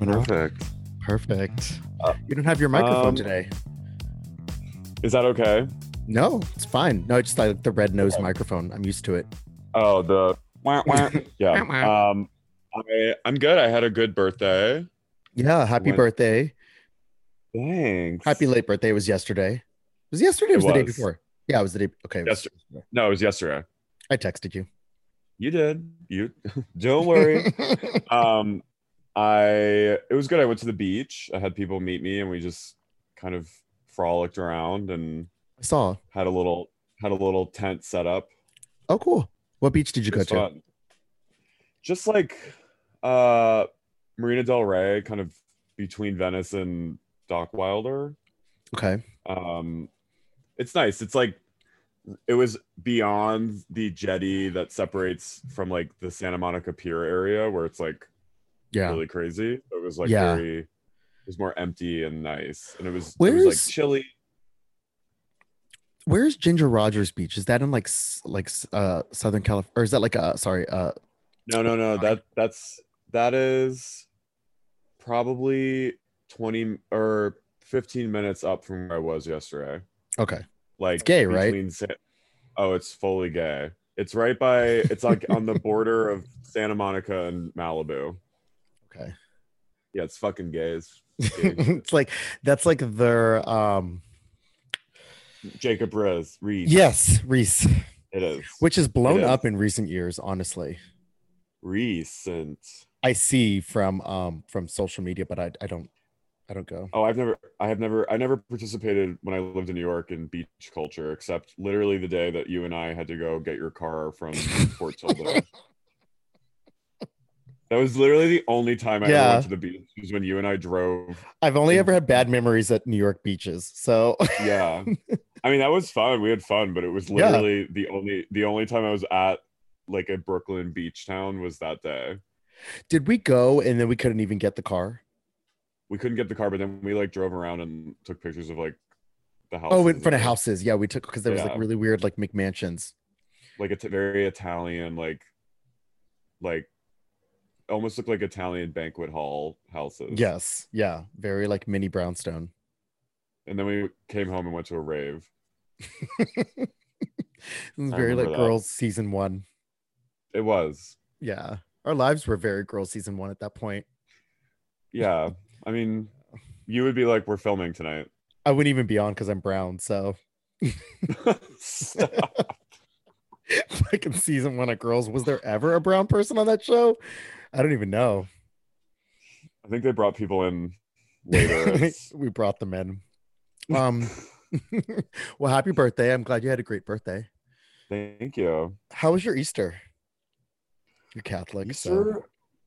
popping off. Perfect. Uh, You don't have your microphone um, today. Is that okay? No, it's fine. No, it's just like the red nose Okay. microphone. I'm used to it. Oh, the wah, wah. Yeah. Wah, wah. I'm good. I had a good birthday. Yeah, happy Went. birthday. Happy Thanks. late birthday. It was yesterday. It was yesterday. It It was the day was before. Yeah, it was the day. Okay. It was yesterday. No, it was yesterday. I texted you. You did. You don't worry. Um, it was good. I went to the beach. I had people meet me, and we just kind of frolicked around and I saw. had a little tent set up. Oh, cool. What beach did you It go was to? fun. Just like uh Marina Del Rey, kind of between Venice and Dockwilder. Okay. Um, it's nice. It's like it was beyond the jetty that separates from like the Santa Monica Pier area where it's like Yeah. really crazy. It was like Yeah. it was more empty and nice. And it was like Where's chilly. Where's Ginger Rogers Beach? Is that in Southern California, or is that like sorry No. County? That is probably 20 or 15 minutes up from where I was yesterday. Okay. It's Like gay, right? between oh, it's fully gay. It's right by it's like on the border of Santa Monica and Malibu. Okay. Yeah, it's fucking gay. It's gay. It's like that's like their Jacob Reese. yes, Reese, It is. which has It blown is. up in recent years, honestly. Recent. I see from social media, but I don't go. Oh, I never participated when I lived in New York in beach culture, except literally the day that you and I had to go get your car from Fort Tilden. That was literally the only time I ever Yeah. went to the beach, was when you and I drove. I've only ever had bad memories at New York beaches. So Yeah. I mean, that was fun. We had fun, but it was Yeah. literally the only time I was at like a Brooklyn beach town was that day. did we go and then we couldn't even get the car? We couldn't get the car, but then we like drove around and took pictures of like the houses. Oh, in front of houses. Yeah, we took because there was like Yeah. really weird like McMansions. Like it's very Italian, like almost look like Italian banquet hall houses. Yes. Yeah. Very like mini brownstone. And then we came home and went to a rave. It was I very remember like that. girls season 1. It was. Yeah. Our lives were very girls season 1 at that point. Yeah. I mean, you would be like, we're filming tonight. I wouldn't even be on because I'm brown. So fucking season 1 of Girls. Was there ever a brown person on that show? I don't even know. I think they brought people in later. It's- We brought them in. Well, happy birthday. I'm glad you had a great birthday. Thank you. How was your Easter? You're Catholic, so Easter,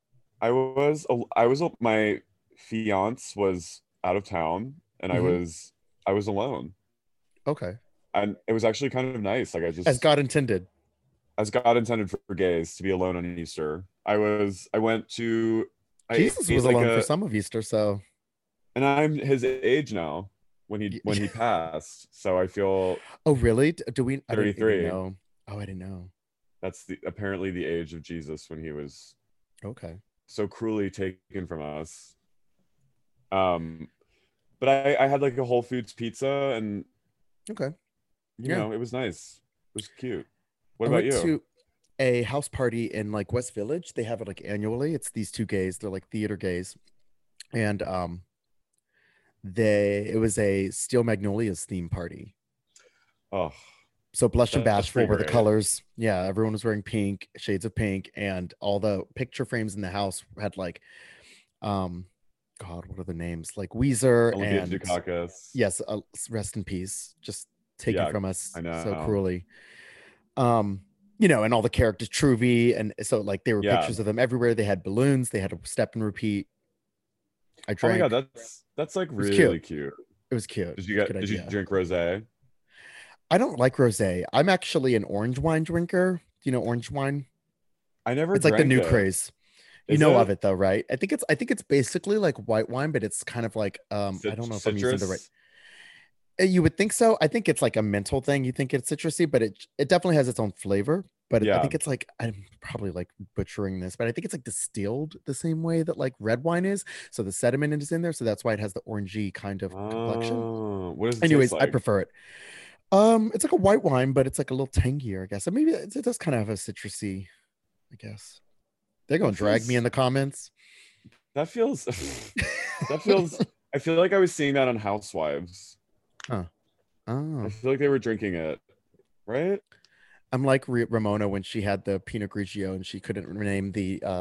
my fiance was out of town and Mhm. I was alone. okay. And it was actually kind of nice. Like As God intended. as God intended for gays to be alone on Easter. I went to Jesus ate was like alone for some of Easter, so and I'm his age now when he passed. So I feel oh really? Do we I didn't even 33. know. Oh, I didn't know. that's apparently the age of Jesus when he was Okay. so cruelly taken from us. But I had like a Whole Foods pizza and Okay. you Yeah. know, it was nice. It was cute. What I about went you? to a house party in like West Village. They have it like annually. It's these two gays. They're like theater gays. And it was a Steel Magnolias theme party. Oh, So Blush and that's Bashful pretty were the great. colors. Yeah, everyone was wearing pink, shades of pink, and all the picture frames in the house had like God, what are the names? Like Weezer Olympia and Dukakis. yes, rest in peace. Just taken Yeah, from us I so know. cruelly. And all the characters, Truvy, and so like there were Yeah. pictures of them everywhere. They had balloons. They had a step and repeat. I Oh my drank. God, that's like was cute. really cute. It was cute. Did you It was a good did you idea. drink rosé? I don't like rosé. I'm actually an orange wine drinker. Do you know orange wine? I never It's like the drank new it. craze. You Is know it? of it though, right? I think it's basically like white wine, but it's kind of like I don't know if I'm using the right. You would think so. I think it's like a mental thing. You think it's citrusy, but it definitely has its own flavor. But I Yeah. think it's like, I'm probably like butchering this, but I think it's like distilled the same way that like red wine is. So the sediment is in there, so that's why it has the orangey kind of complexion. Oh, what does it taste Anyways, I like? prefer it. It's like a white wine, but it's like a little tangier, I guess. So maybe it does kind of have a citrusy, I guess. They're gonna That drag me feels in the comments. that feels that feels I feel like I was seeing that on Housewives. Huh. I Oh. feel like they were drinking it, right? I'm like Ramona when she had the Pinot Grigio and she couldn't name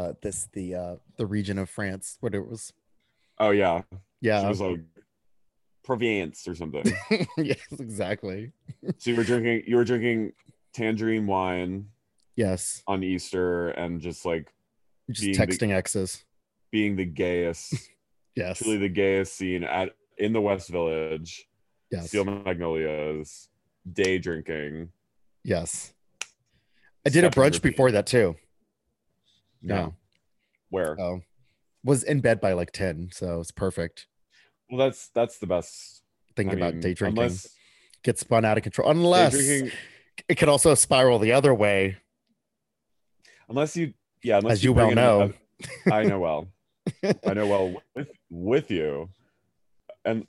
the region of France what it was. Oh yeah. She Yeah. was like Provence or something. Yes, exactly. So you were drinking tangerine wine Yes. on Easter and just like Just being the texting exes. being the gayest, truly Yes. the gayest scene at in the West Village, Steel Yes. Magnolias, day drinking, Yes. I did a stepping your brunch before feet. that too. Yeah. Yeah. Where? So was in bed by like 10. So it's perfect. Well, that's the best. Thinking I about day mean, drinking. Get spun out of control. Unless drinking, it could also spiral the other way, unless you, yeah, unless as you you bring well in know. I know well, I know well with you, and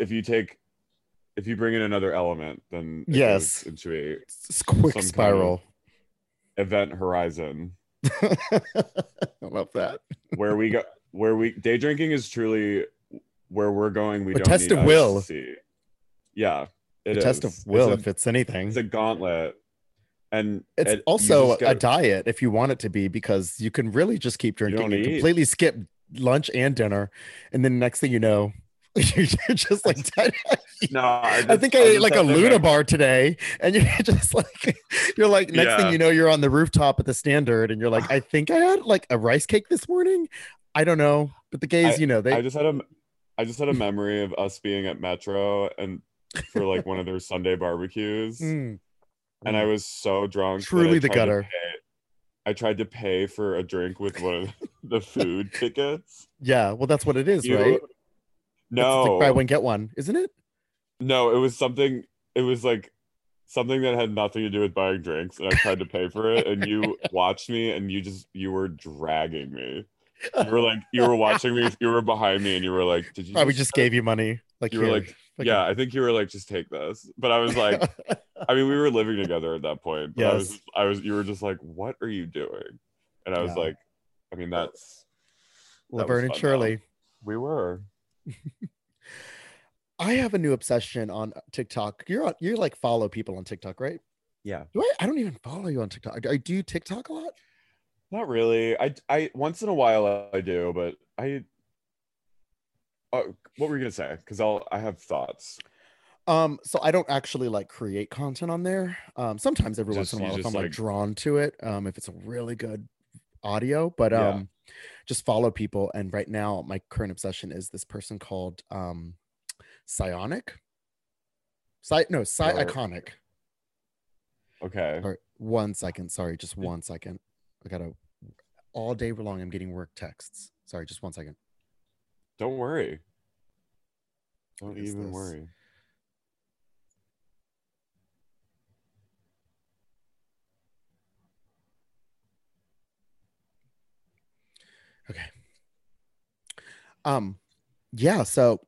if you bring in another element, then it goes Yes. into a It's quick some kind of spiral. event horizon I love that. where we go where we day drinking is truly where we're going. We A don't test need of eyes to will. see. Yeah, A it test of is. will, if it's It's anything. a gauntlet, and It's you also just a get diet if you want it to be, because you can really just keep you don't drinking and eat. completely skip lunch and dinner. And then next thing you know, you're just I like just, dead. no, I think I I ate just like a had a Luna bar today. And you're just like, you're like, next thing yeah. you know, you're on the rooftop at the Standard and you're like, I think I had like a rice cake this morning. I don't know. But the gays, I they, I just had a I just had a memory of us being at Metro and for like one of their Sunday barbecues, mm, and I mm, was so drunk that truly the gutter. I tried to pay for a drink with one of the food tickets. Yeah. Well, that's what it is, You right? It's like buy no one, get one, isn't it? no, it was something. It was like something that had nothing to do with buying drinks, and I tried to pay for it, and you watched me, and you were dragging me. You were watching me, you were behind me, and you were like, "Did you Probably just?" just gave you money. Like, You were here, like, fucking. "Yeah, I think you were like, just take this." But I was like, I mean, we were living together at that point, but Yes. you were just like, "What are you doing?" And I was Yeah. like, I mean, that was Laverne and fun though. Shirley. We were. I have a new obsession on TikTok. You like follow people on TikTok, right? Yeah. Do I? I don't even follow you on TikTok. I do you TikTok a lot? Not really. I once in a while I do, but what were you gonna say? Because I have thoughts. So I don't actually like create content on there. Sometimes every once Just in a you while if just I'm like like drawn to it, if it's a really good audio, but yeah. just follow people. And right now my current obsession is this person called Psionic. Psy Sure. Iconic. Okay. All right, 1 second. Sorry, just 1 second. I gotta all day long. I'm getting work texts. Sorry, just 1 second. Don't worry. What Don't is even this? worry. Okay. Um, yeah. So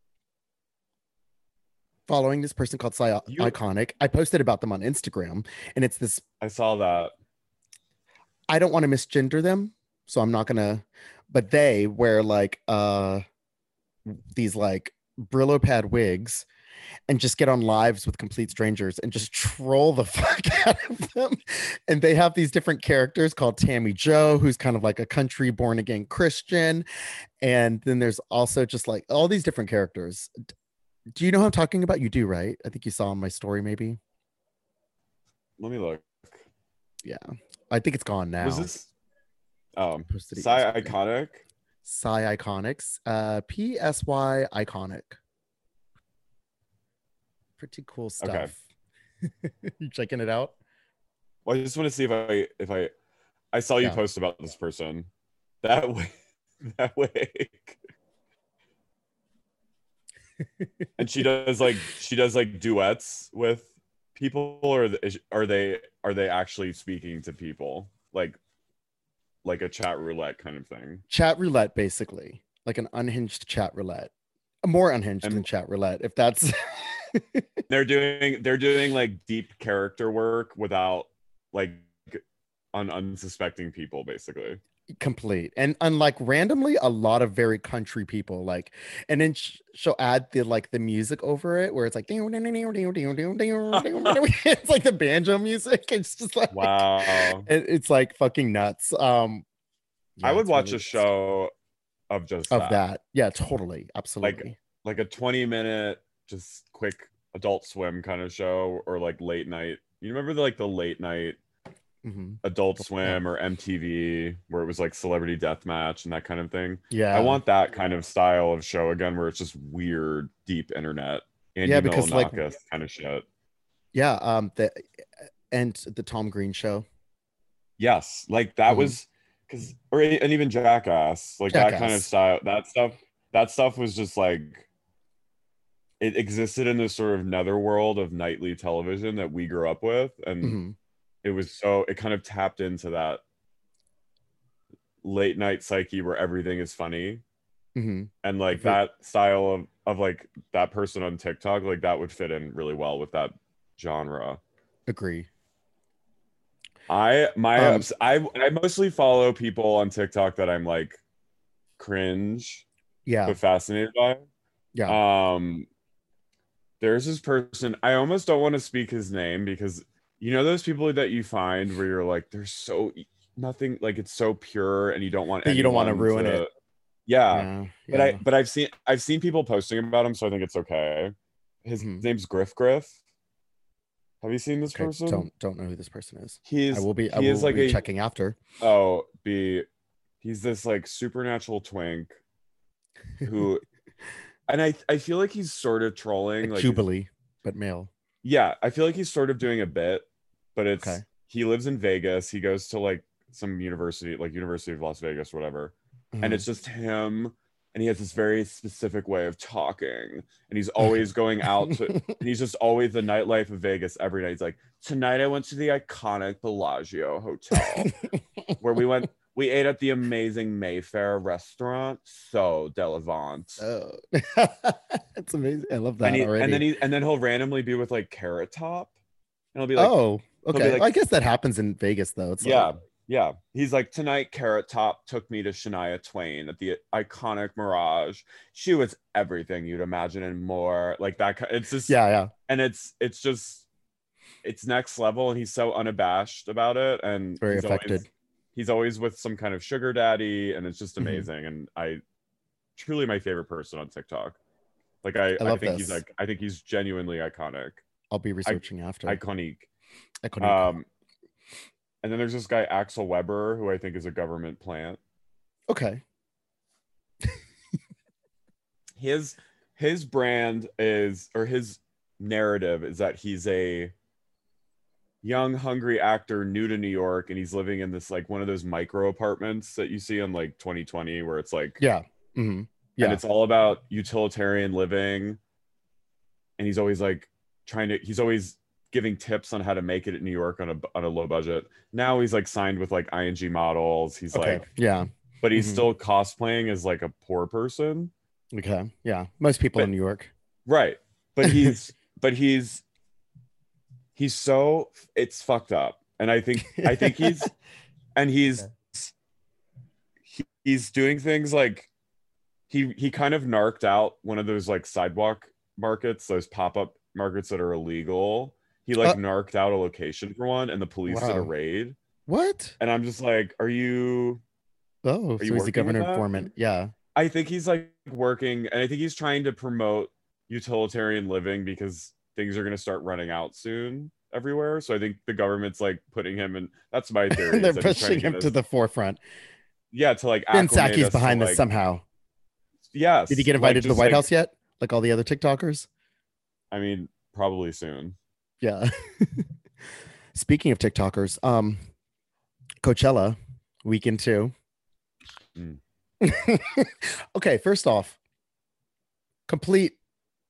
following this person called You Iconic, I posted about them on Instagram, and it's this. I saw that. I don't want to misgender them, so I'm not gonna. But they wear like these like Brillo pad wigs and just get on lives with complete strangers and just troll the fuck out of them. And they have these different characters called Tammy Joe, who's kind of like a country born again Christian. And then there's also just like all these different characters. Do you know who I'm talking about? You do, right? I think you saw on my story, maybe. Let me look. Yeah. I think it's gone Was now. this I posted it Psy yesterday. Iconic? Psy Iconics. PSY Iconic. Pretty cool Okay. stuff. You checking it out? Well, I just want to see if I saw you Yeah. post about this person. That way that way. And she does like duets with people, or are they actually speaking to people like a chat roulette kind of thing? Chat roulette, basically, like an unhinged chat roulette, more unhinged than And chat roulette, if that's they're doing like deep character work without like on unsuspecting people, basically. complete. And unlike randomly, a lot of very country people like, and then she'll add the like the music over it where it's like it's like the banjo music. It's just like Wow. it's like fucking nuts. I Yeah, would it's watch really a show of just of that. that. Yeah, totally, Like absolutely. like a 20-minute just quick Adult Swim kind of show, or like late night. You remember the late night Hmm. Adult Yeah, Swim or MTV where it was like Celebrity Deathmatch and that kind of thing? I yeah, want that kind of style of show again, where it's just weird, deep internet, yeah, Andy because like Milonakis kind of shit. yeah, the and the Tom Green show. Yes, like that Hmm. was because, or and even Jackass, like that kind of Jackass. style, that stuff was just like it existed in this sort of netherworld of nightly television that we grew up with, and Hmm. it kind of tapped into that late night psyche where everything is funny, Hmm. and like that style of like that person on TikTok, like that would fit in really well with that genre. Agree. I my Um, obs- I mostly follow people on TikTok that I'm like cringe yeah, but fascinated by. yeah. Um, there's this person, I almost don't want to speak his name, because those people that you find where you're like, they're so nothing, like it's so pure and you don't want That you don't want to anyone ruin it. to, yeah. Yeah, But yeah. I've seen people posting about him, so I think it's okay. His Hmm. name's Griff Griff. Have you seen this Okay, person? don't know who this person is. He's I he is will like be a checking after. oh be he's this like supernatural twink who, and I feel like he's sort of trolling, Like like he's, Jubilee, but male. yeah, I feel like he's sort of doing a bit, but Okay. he lives in Vegas. He goes to like some university, like University of Las Vegas, whatever. And Uh-huh. it's just him, and he has this very specific way of talking. And he's always going out to, and he's just always the nightlife of Vegas every night. He's like, tonight I went to the iconic Bellagio Hotel where we ate at the amazing Mayfair restaurant. So Delevant. Oh, that's amazing. I love And that he already. and then he'll randomly be with like Carrot Top. And Oh, he'll be okay. like, I guess that happens in Vegas though. It's like, yeah, yeah. He's like, tonight Carrot Top took me to Shania Twain at the iconic Mirage. She was everything you'd imagine and more. Like that. It's just, yeah, yeah. and it's just, it's next level, and he's so unabashed about it, It's and very affected. he's always with some kind of sugar daddy, and it's just Hmm. amazing. And I truly my favorite person on TikTok. Like I I love think he's this. like, I think he's genuinely iconic, I'll be I, researching after. iconic. Iconic. Um, and then there's this guy Axel Weber, who I think is a government plant. Okay. His his brand is, or his narrative is, that he's a young hungry actor new to New York, and he's living in this like one of those micro apartments that you see on like 2020, where it's like, Yeah. Hmm. and Yeah. it's all about utilitarian living, and he's always giving tips on how to make it in New York on a low budget. Now he's like signed with like ING models. He's Okay. like, Yeah. but he's Hmm. still cosplaying as like a poor person. Okay. Yeah. Most people in But New York. right. But he's so, it's fucked up. And I think and Okay. he's doing things like, he kind of narked out one of those like sidewalk markets, those pop-up markets that are illegal. He like Uh, narked out a location for one, and the police did a wow. raid. What? And I'm just like, Oh, are so you he's the working in governor that? informant. Yeah. I think he's like working, and I think he's trying to promote utilitarian living, because things are going to start running out soon everywhere. So I think the government's like putting him in. That's my theory, is They're that he's trying to pushing get him to us, the forefront. yeah, to like Ben acclimate Psaki's us to behind this like, somehow. Did he yes, get like invited to the just White like, House yet? Like all the other TikTokers? I mean, probably soon. Yeah. Speaking of TikTokers, Coachella weekend two. Mm. Okay, first off, complete.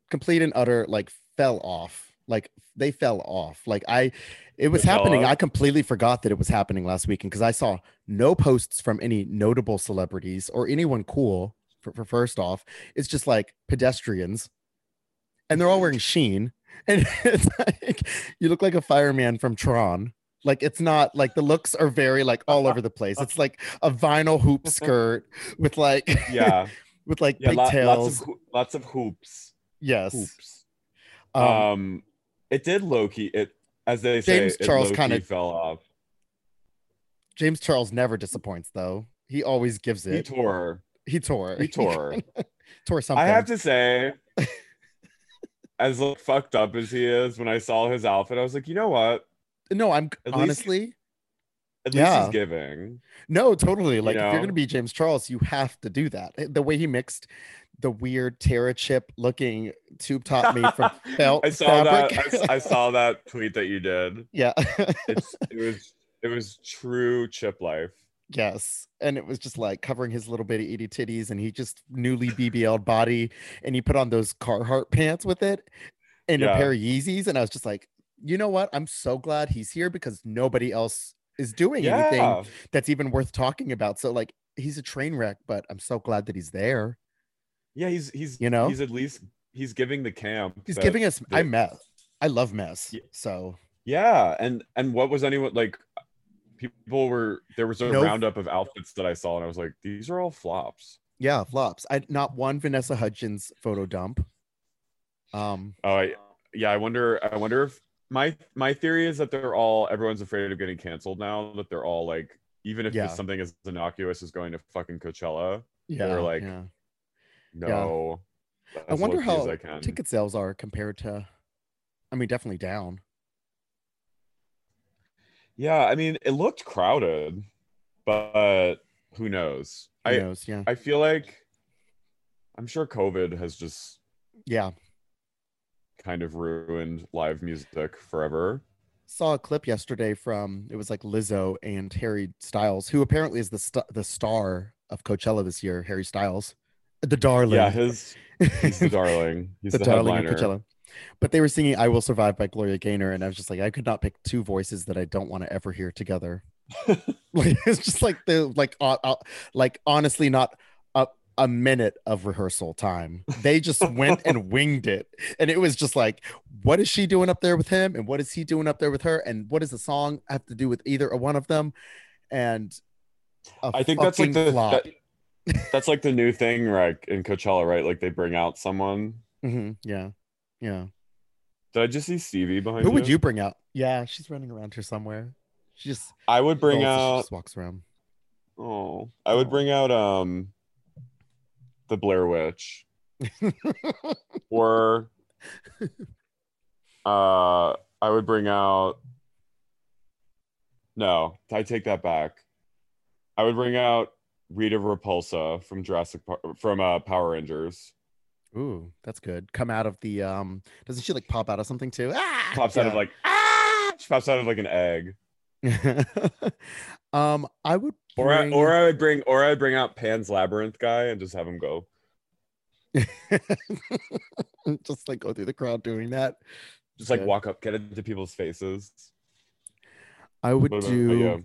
complete and utter like fell off. Like they fell off. Like it was happening. Coachella? I completely forgot that it was happening last weekend because I saw no posts from any notable celebrities or anyone cool. For first off, it's just like pedestrians, and they're all wearing Sheen, and it's like you look like a fireman from Tron. Like it's not like the looks are very like all over the place. It's like a vinyl hoop skirt with like Yeah. with like Yeah, pigtails. lots of hoops. Yes. Hoops. Um, It did low key. It, as they say, James it Charles low kind key of fell off. James Charles never disappoints though. He always gives He it. tore. He tore. He tore. Tore something. I have to say, as like, fucked up as he is, when I saw his outfit, I was like, you know what? No, I'm At honestly. At least Yeah. he's giving. No, totally. You Like if you're gonna know? be James Charles, you have to do that. The way he mixed the weird Terra chip looking tube top made from felt I saw fabric. that. I saw that tweet that you did. Yeah. It was true chip life. Yes. And it was just like covering his little bitty itty titties, and he just newly BBL'd body, and he put on those Carhartt pants with it and a pair Yeah. of Yeezys. And I was just like, you know what? I'm so glad he's here because nobody else is doing anything Yeah. that's even worth talking about. So like he's a train wreck, but I'm so glad that he's there. Yeah, You know, he's at least he's giving the camp he's that giving us. I that mess. I love mess. y- So yeah, and what was anyone like, people were, there was a no, roundup of outfits that I saw and I was like, these are all flops. yeah, flops. I not one Vanessa Hudgens photo dump. Oh, yeah, I wonder if my theory is that everyone's afraid of getting canceled now, that they're all like, even if Yeah, it's something as innocuous as going to fucking Coachella, they're yeah, like, yeah. no, I as wonder low key as how I can. ticket sales are compared to. I mean, definitely down. Yeah, I mean, it looked crowded, but who knows? Who knows? Yeah, I feel like, I'm sure COVID has just yeah. kind of ruined live music forever. Saw a clip yesterday from it was like Lizzo and Harry Styles, who apparently is the star of Coachella this year. Harry Styles, the Yeah, darling, he's the darling. He's the the darling of headliner. Coachella. But they were singing "I Will Survive" by Gloria Gaynor, and I was just like, I could not pick two voices that I don't want to ever hear together. Like it's just like like honestly, not a minute of rehearsal time. They just went and winged it, and it was just like, what is she doing up there with him, and what is he doing up there with her, and what does the song have to do with either one of them? And a I think that's like fucking flop. that's like the new thing, right, in Coachella, right? Like they bring out someone. Yeah, yeah. Did I just see Stevie behind Who you? would you bring out? Yeah, she's running around here somewhere. She just I would bring she out. just walks around. Oh, I would bring out the Blair Witch, or I would bring out. No, I take that back. I would bring out Rita Repulsa from Power Rangers. Ooh, that's good. Come out of the doesn't she like pop out of something too? Ah, Pops out of yeah. like She pops out of like an egg. I would Or bring I would bring out Pan's Labyrinth guy and just have him go. just like go through the crowd doing that. Just like Good. walk up, get into people's faces. I would What about do. you?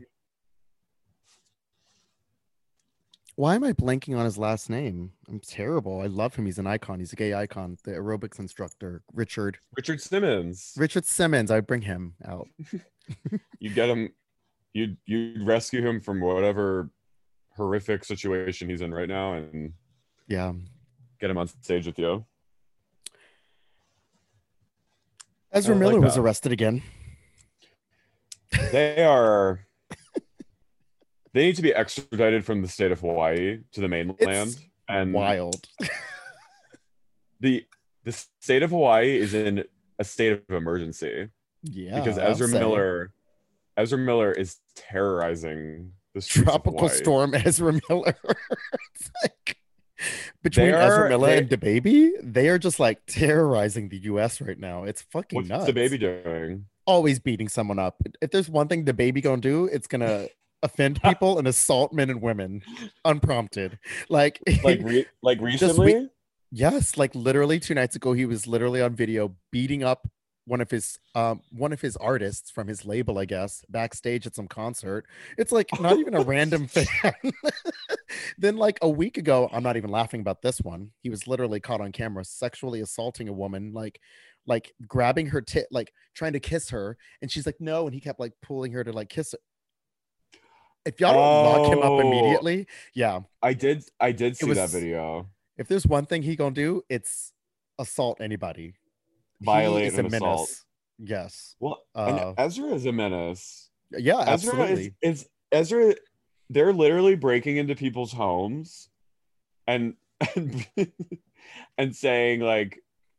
Why am I blanking on his last name? I'm terrible. I love him. He's an icon. He's a gay icon. The aerobics instructor, Richard Simmons. Richard Simmons. I would bring him out. You get him. You'd rescue him from whatever horrific situation he's in right now, and Yeah. get him on stage with you. Ezra I like Miller was that. arrested again. They are. They need to be extradited from the state of Hawaii to the mainland, It's and wild. the state of Hawaii is in a state of emergency Yeah. because I'll Ezra say. Miller is terrorizing the streets Tropical of Hawaii. storm Ezra Miller. It's like, between Ezra Miller and DaBaby, they are just like terrorizing the US right now. It's fucking What's nuts. the baby doing? Always beating someone up. If there's one thing DaBaby gonna do, it's gonna offend people and assault men and women unprompted. Like Like recently? Yes, like literally 2 nights ago, he was literally on video beating up one of his artists from his label, I guess, backstage at some concert. It's like not even a random fan. Then like a week ago, I'm not even laughing about this one. He was literally caught on camera sexually assaulting a woman, like grabbing her tit, like trying to kiss her, and she's like no, and he kept like pulling her to like kiss her. If y'all don't lock him up Oh, immediately, yeah, I did it see that was. video. If there's one thing he gonna do, it's assault anybody. He Violate is a and assault. menace. Yes. Well, and Uh Ezra is a menace. yeah, Ezra is absolutely. is Ezra. They're literally breaking into people's homes and and, and saying like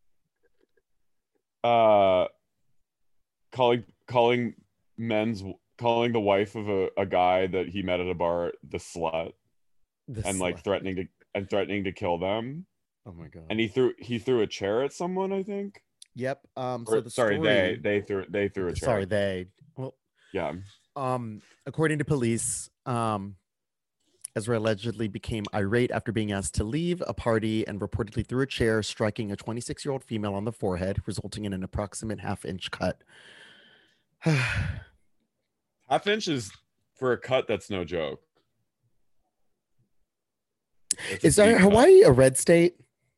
uh calling men's calling the wife of a guy that he met at a bar the slut, and This like threatening to kill them. oh my god. And he threw a chair at someone, I think. Yep. So Or the sorry, they story, they threw they threw a chair sorry, at. they well, Yeah. according to police, Ezra allegedly became irate after being asked to leave a party and reportedly threw a chair, striking a 26-year-old female on the forehead, resulting in an approximate half-inch cut. Half inch is for a cut, that's no joke. It's a Is deep cut. Hawaii a red state?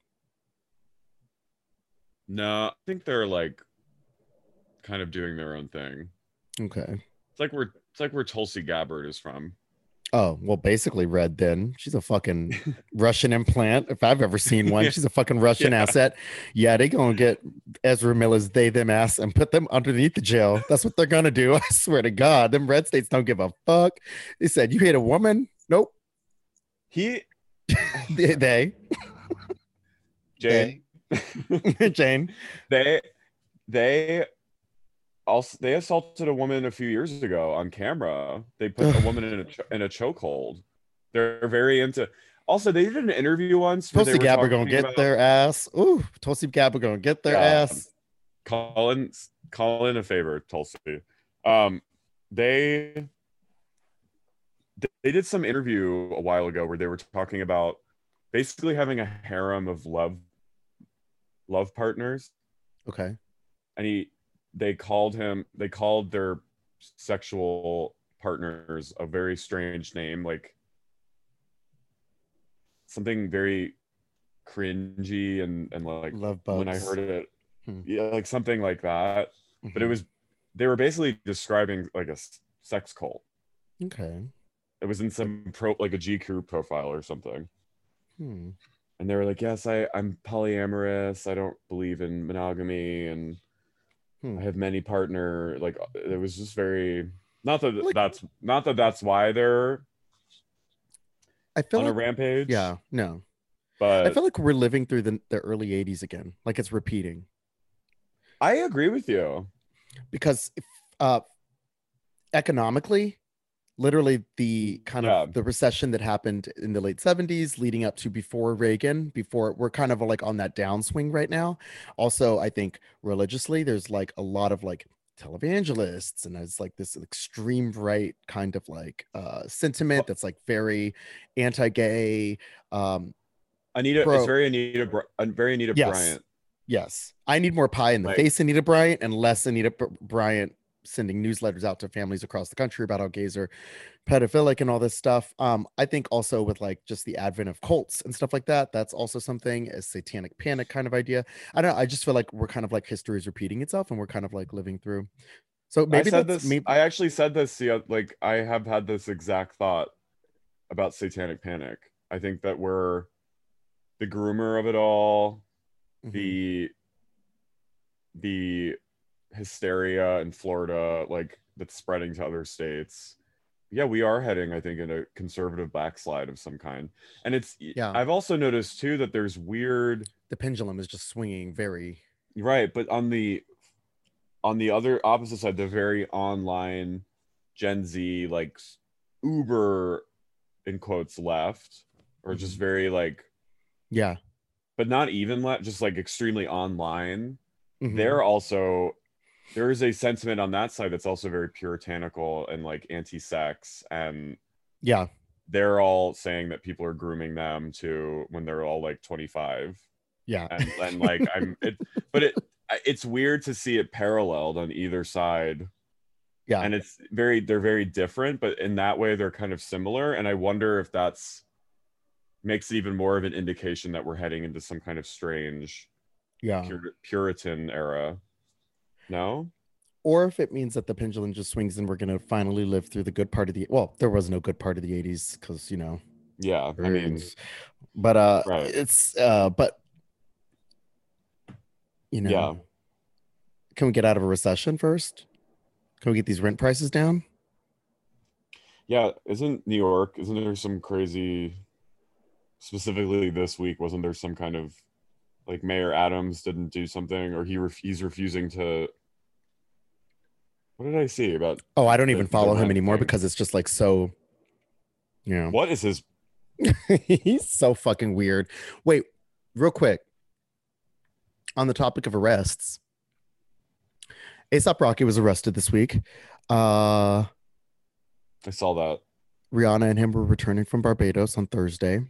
No, I think they're like kind of doing their own thing. Okay. It's like where Tulsi Gabbard is from. Oh, well, basically red then. She's a fucking Russian implant. If I've ever seen one, Yeah, she's a fucking Russian yeah. asset. Yeah, they gonna get Ezra Miller's they them ass and put them underneath the jail. That's what they're gonna do. I swear to God. Them red states don't give a fuck. They said, you hit a woman? Nope. He They, Jane. Jane. they they they assaulted a woman a few years ago on camera. They put a woman in a chokehold. They're very into. Also, they did an interview once where they Tulsi were Gabbard gonna talking get about, their ass. Ooh, Tulsi Gabbard gonna get their yeah, ass. call in a favor, Tulsi. Um, they they did some interview a while ago where they were talking about basically having a harem of love partners, Okay. and they called their sexual partners a very strange name, like something very cringy, and like Love when I bugs. heard it, Hmm. yeah, like something like that. But it Mhm. was they were basically describing like a sex cult. Okay. It was in some like a GQ profile or something. Hmm. And they were like, yes, I'm polyamorous, I don't believe in monogamy, and Hmm. I have many partner. Like it was just very, not that Like that's why they're I feel on a like rampage, yeah, no. I but feel like we're living through the early 80s again. Like it's repeating. I agree with you. Because if, uh economically, literally the kind of Yeah, the recession that happened in the late 70s leading up to before Reagan, before we're kind of like on that downswing right now. Also, I think religiously there's like a lot of like televangelists, and there's like this extreme right kind of like sentiment that's like very anti-gay, um Anita. It's pro. very Anita Yes. Bryant. Yes. I need more pie in the Like face, Anita Bryant, and less Anita Bryant sending newsletters out to families across the country about how gays are pedophilic and all this stuff. I think also with like just the advent of cults and stuff like that, that's also something, a satanic panic kind of idea. I don't know. I just feel like we're kind of like history is repeating itself and we're kind of like living through. So I maybe said let's this, maybe I actually said this. Yeah, like I have had this exact thought about satanic panic. I think that we're the groomer of it all, mhm. the the hysteria in Florida, like that's spreading to other states. Yeah, we are heading, I think, in a conservative backslide of some kind. And Yeah, I've also noticed too that there's weird, the pendulum is just swinging very. right, but on the other opposite side, the very online Gen Z, like uber in quotes left, or just Mhm. very like, Yeah. but not even left, just like extremely online. Hmm. They're also there is a sentiment on that side that's also very puritanical and like anti-sex, and Yeah. they're all saying that people are grooming them to when they're all like 25. Yeah. and like but it's weird to see it paralleled on either side, Yeah. and they're very different, but in that way they're kind of similar, and I wonder if that's makes it even more of an indication that we're heading into some kind of strange Yeah. Puritan era. No? Or if it means that the pendulum just swings and we're going to finally live through the good part of well, there was no good part of the 80s because, Yeah, I mean, but right. it's but you know, Yeah. can we get out of a recession first? Can we get these rent prices down? Yeah, isn't New York, isn't there some crazy, specifically this week, wasn't there some kind of like Mayor Adams didn't do something, or he's refusing to, what did I see about Oh, I don't even the follow him rent anymore thing? because it's just like so, What is his he's so fucking weird. Wait, real quick, on the topic of arrests, ASAP Rocky was arrested this week. I saw that. Rihanna and him were returning from Barbados on Thursday.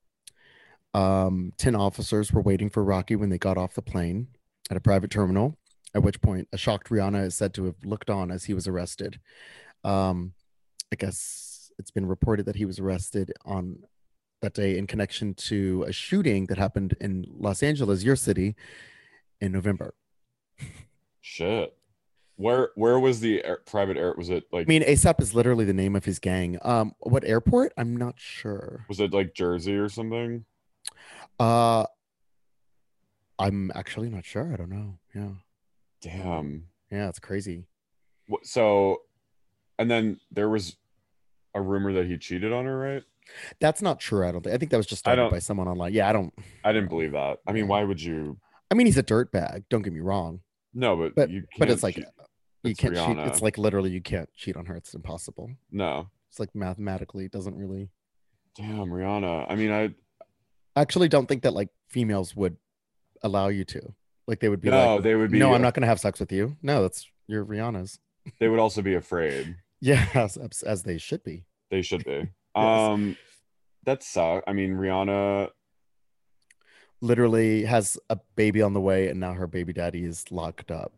10 officers were waiting for Rocky when they got off the plane at a private terminal, at which point a shocked Rihanna is said to have looked on as he was arrested. I guess it's been reported that he was arrested on that day in connection to a shooting that happened in Los Angeles, your city, in November. Shit. Where was the private air? Was it I like, mean, ASAP is literally the name of his gang. What airport? I'm not sure. was it like Jersey or something? Uh, I'm actually not sure. I don't know. Yeah. Damn. Yeah, it's crazy. So, and then there was a rumor that he cheated on her, right? That's not true. I don't think. I think that was just I started don't by someone online. Yeah, I don't. I You didn't know. believe that. I mean, Yeah. why would you? I mean, he's a dirtbag. Don't get me wrong. No, but But you but it's can't like cheat. you It's can't cheat. It's Rihanna. like literally you can't cheat on her. It's impossible. No. It's like mathematically it doesn't really. Damn, Rihanna. I mean, I actually don't think that like females would allow you to. Like they would be like, no, they would no, be I'm not going to have sex with you. No, that's you're Rihanna's. they would also be afraid. Yeah, as they should be. They should be. Yes. That sucks. I mean, Rihanna, Literally has a baby on the way, and now her baby daddy is locked up.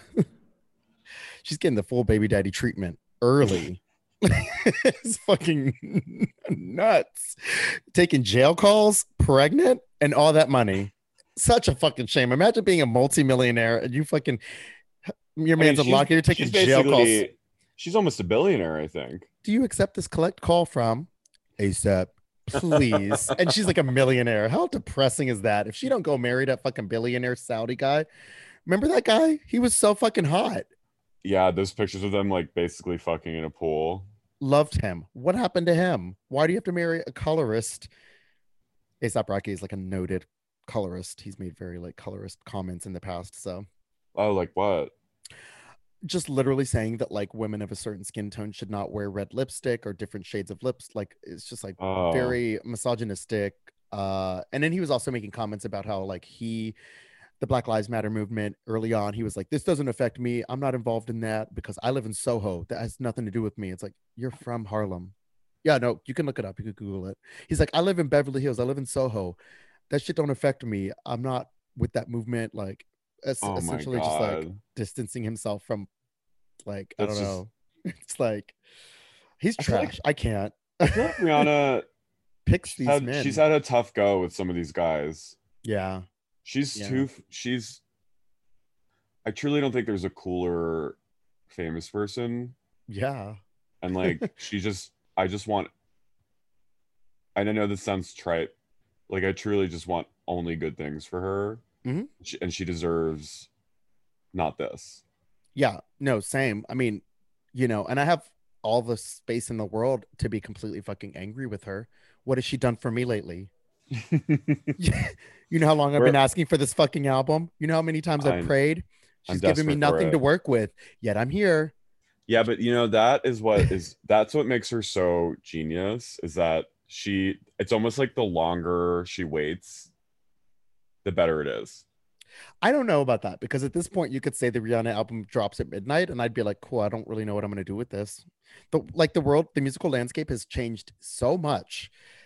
She's getting the full baby daddy treatment early. It's fucking nuts. Taking jail calls, pregnant, and all that money. Such a fucking shame. Imagine being a multimillionaire and you fucking your I mean, man's unlocked. You're taking she's jail calls. basically she's almost a billionaire, I think. Do you accept this collect call from ASAP? Please. And she's like a millionaire. How depressing is that? If she don't go marry that fucking billionaire Saudi guy, remember that guy? He was so fucking hot. Yeah, those pictures of them like basically fucking in a pool. Loved him. What happened to him? Why do you have to marry a colorist? ASAP Rocky is like a noted colorist. He's made very like colorist comments in the past. So Oh, like what? just literally saying that like women of a certain skin tone should not wear red lipstick or different shades of lips. Like it's just like Oh, very misogynistic. And then he was also making comments about how like the Black Lives Matter movement early on, he was like, this doesn't affect me. I'm not involved in that because I live in Soho. That has nothing to do with me. It's like, you're from Harlem. Yeah, no, you can look it up. You can Google it. He's like, I live in Beverly Hills. I live in Soho. That shit don't affect me. I'm not with that movement. Like, oh my essentially just like God. distancing himself from like, I That's don't just know. It's like, he's I feel like trash. I can't. I feel like Rihanna Picks these she's men. had a tough go with some of these guys. Yeah. She's Yeah. too she's I truly don't think there's a cooler famous person. Yeah. And like she just I just want I know this sounds trite. Like I truly just want only good things for her. Mhm. And she deserves not this. Yeah, no, same. I mean, and I have all the space in the world to be completely fucking angry with her. What has she done for me lately? You know how long I've been We're, asking for this fucking album? You know how many times I've I'm prayed? I'm She's given me desperate for nothing to it. work with, yet I'm here. Yeah, but that's what makes her so genius is that it's almost like the longer she waits, the better it is. I don't know about that because at this point you could say the Rihanna album drops at midnight and I'd be like, cool, I don't really know what I'm going to do with this. But like the musical landscape has changed so much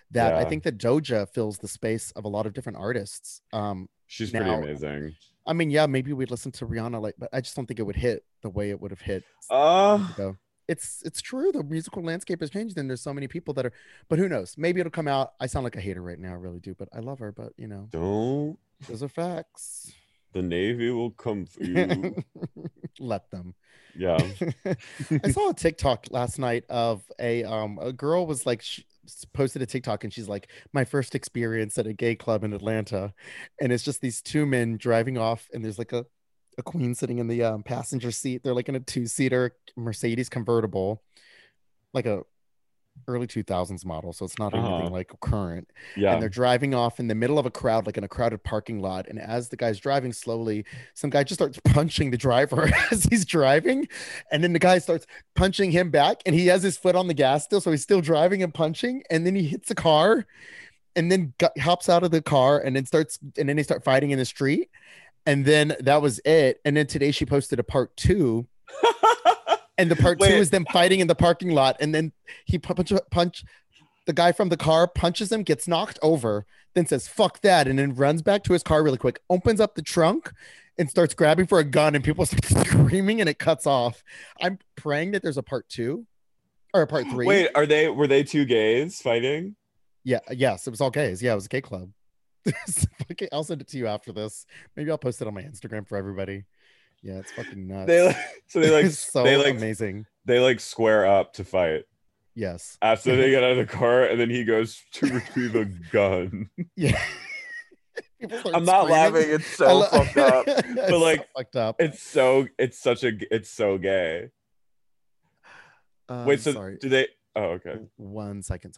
that I Yeah, think that Doja fills the space of a lot of different artists. she's pretty Now, amazing. I mean, yeah, maybe we'd listen to Rihanna, like, but I just don't think it would hit the way it would have hit Uh, years ago. It's true. The musical landscape has changed, and there's so many people that are. But who knows? Maybe it'll come out. I sound like a hater right now, I really do. But I love her. But don't. those are facts. The Navy will come for you. Let them. Yeah. I saw a TikTok last night of a girl was like posted a TikTok and she's like, my first experience at a gay club in Atlanta, and it's just these two men driving off, and there's like a queen sitting in the passenger seat. They're like in a two-seater Mercedes convertible, like a early 2000s model, so it's not anything Uh-huh. like current. And Yeah. they're driving off in the middle of a crowd, like in a crowded parking lot, and as the guy's driving slowly, some guy just starts punching the driver as he's driving, and then the guy starts punching him back, and he has his foot on the gas still, so he's still driving and punching, and then he hits a car, and then hops out of the car, and then they start fighting in the street, and then that was it. And then today she posted a part two, and the part two Wait, is them fighting in the parking lot, and then he punch the guy from the car, punches him, gets knocked over, then says fuck that, and then runs back to his car really quick, opens up the trunk, and starts grabbing for a gun, and people start screaming, and it cuts off. I'm praying that there's a part two or a part three. wait, were they two gays fighting? Yeah, yes, it was all gays. Yeah, it was a gay club. Okay, I'll send it to you after this. Maybe I'll post it on my Instagram for everybody. Yeah, it's fucking nuts. They like so they like It's so they like amazing. they like square up to fight Yes. after they get out of the car, and then he goes to retrieve a gun. Yeah. People start I'm not screaming. laughing, it's so fucked up. It's But like so fucked up. it's so gay. Wait, so Sorry. do they oh okay. 1 second.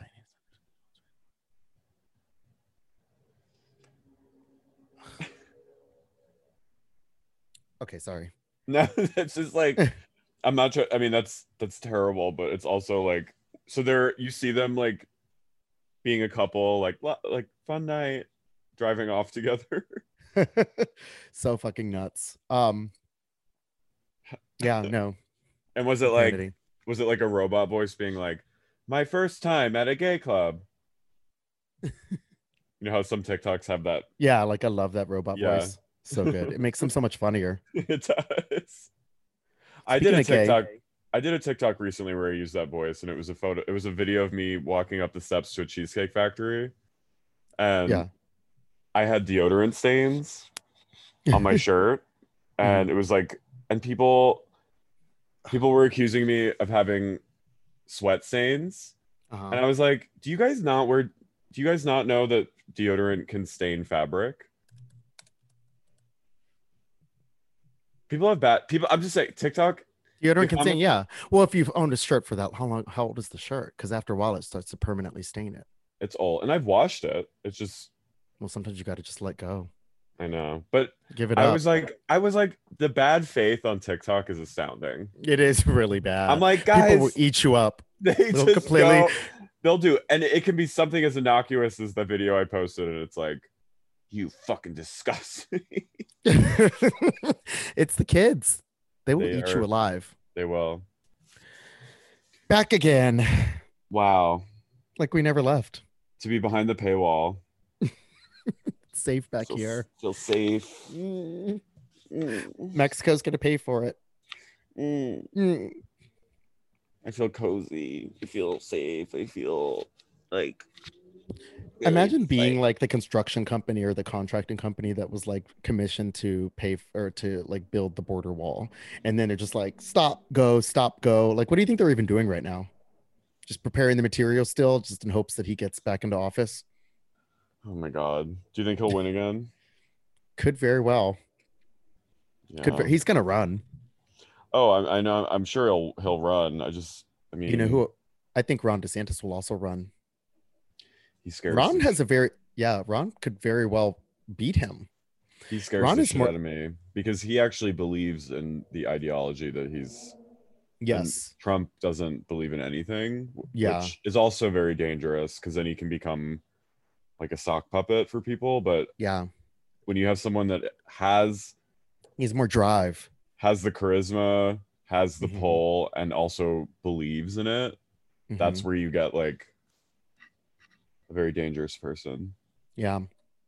Okay, sorry. No, that's just like I'm not trying. I mean, that's terrible, but it's also like so they're you see them like being a couple, like fun night, driving off together. So fucking nuts. Yeah, no. And Insanity. was it like a robot voice being like, "My first time at a gay club"? You know how some TikToks have that? Yeah, like I love that robot Yeah, voice. So good. It makes them so much funnier. it does. I did Speaking a of gay, TikTok. I did a TikTok recently where I used that voice, and it was a photo. It was a video of me walking up the steps to a cheesecake factory, and yeah. I had deodorant stains on my shirt, Mhm. and it was like, and people were accusing me of having sweat stains, Uh-huh. and I was like, do you guys not know that deodorant can stain fabric? People have bad people. I'm just saying, TikTok. Deodorant If can I'm stain, yeah. Well, if you've owned a shirt for that, how old is the shirt? Because after a while it starts to permanently stain it. It's old, and I've washed it. It's just Well, sometimes you gotta just let go. I know, but Give it I up. was like, the bad faith on TikTok is astounding. It is really I'm bad. like, People will guys, eat you up. they They'll just completely go, they'll do, and it can be something as innocuous as the video I posted, and it's like, you fucking disgust me. it's the kids. They will They eat you are, alive. they will. Back again. Wow, Like we never left. to be behind the paywall, Safe back feel, here. feel safe. Mexico's gonna pay for it. Mm. I feel cozy. I feel safe. I feel like. Really Imagine being like the construction company or the contracting company that was like commissioned to pay or to like build the border wall, and then they're just like stop, go, stop, go. Like, what do you think they're even doing right now? Just preparing the material still, just in hopes that he gets back into office. Oh my god. Do you think he'll win again? Could very well. Yeah. He's gonna run. Oh, I know. I'm sure he'll run. I mean, You know who? I think Ron DeSantis will also run. he scares. Ron has a Ron could very well beat him. He scares Ron the is shit more. out of me because he actually believes in the ideology that he's. And Yes. Trump doesn't believe in anything, Yeah. which is also very dangerous because then he can become like a sock puppet for people. But Yeah. when you have someone that has He's more drive. the charisma, has the Mhm. pull, and also believes in it, that's Mhm. where you get like a very dangerous person. Yeah.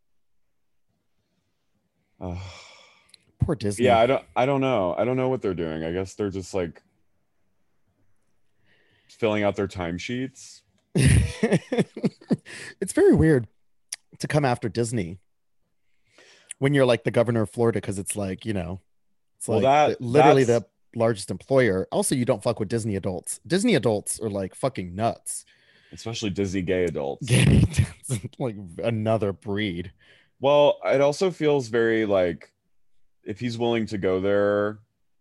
Uh, Poor yeah, Disney. I don't know. I don't know what they're doing. I guess they're just like filling out their timesheets. It's very weird to come after Disney when you're like the governor of Florida, because it's like, it's Well, like literally that's the largest employer. Also, you don't fuck with Disney adults. Disney adults are like fucking nuts. especially Disney gay adults. It's like another breed. Well, it also feels very like if he's willing to go there,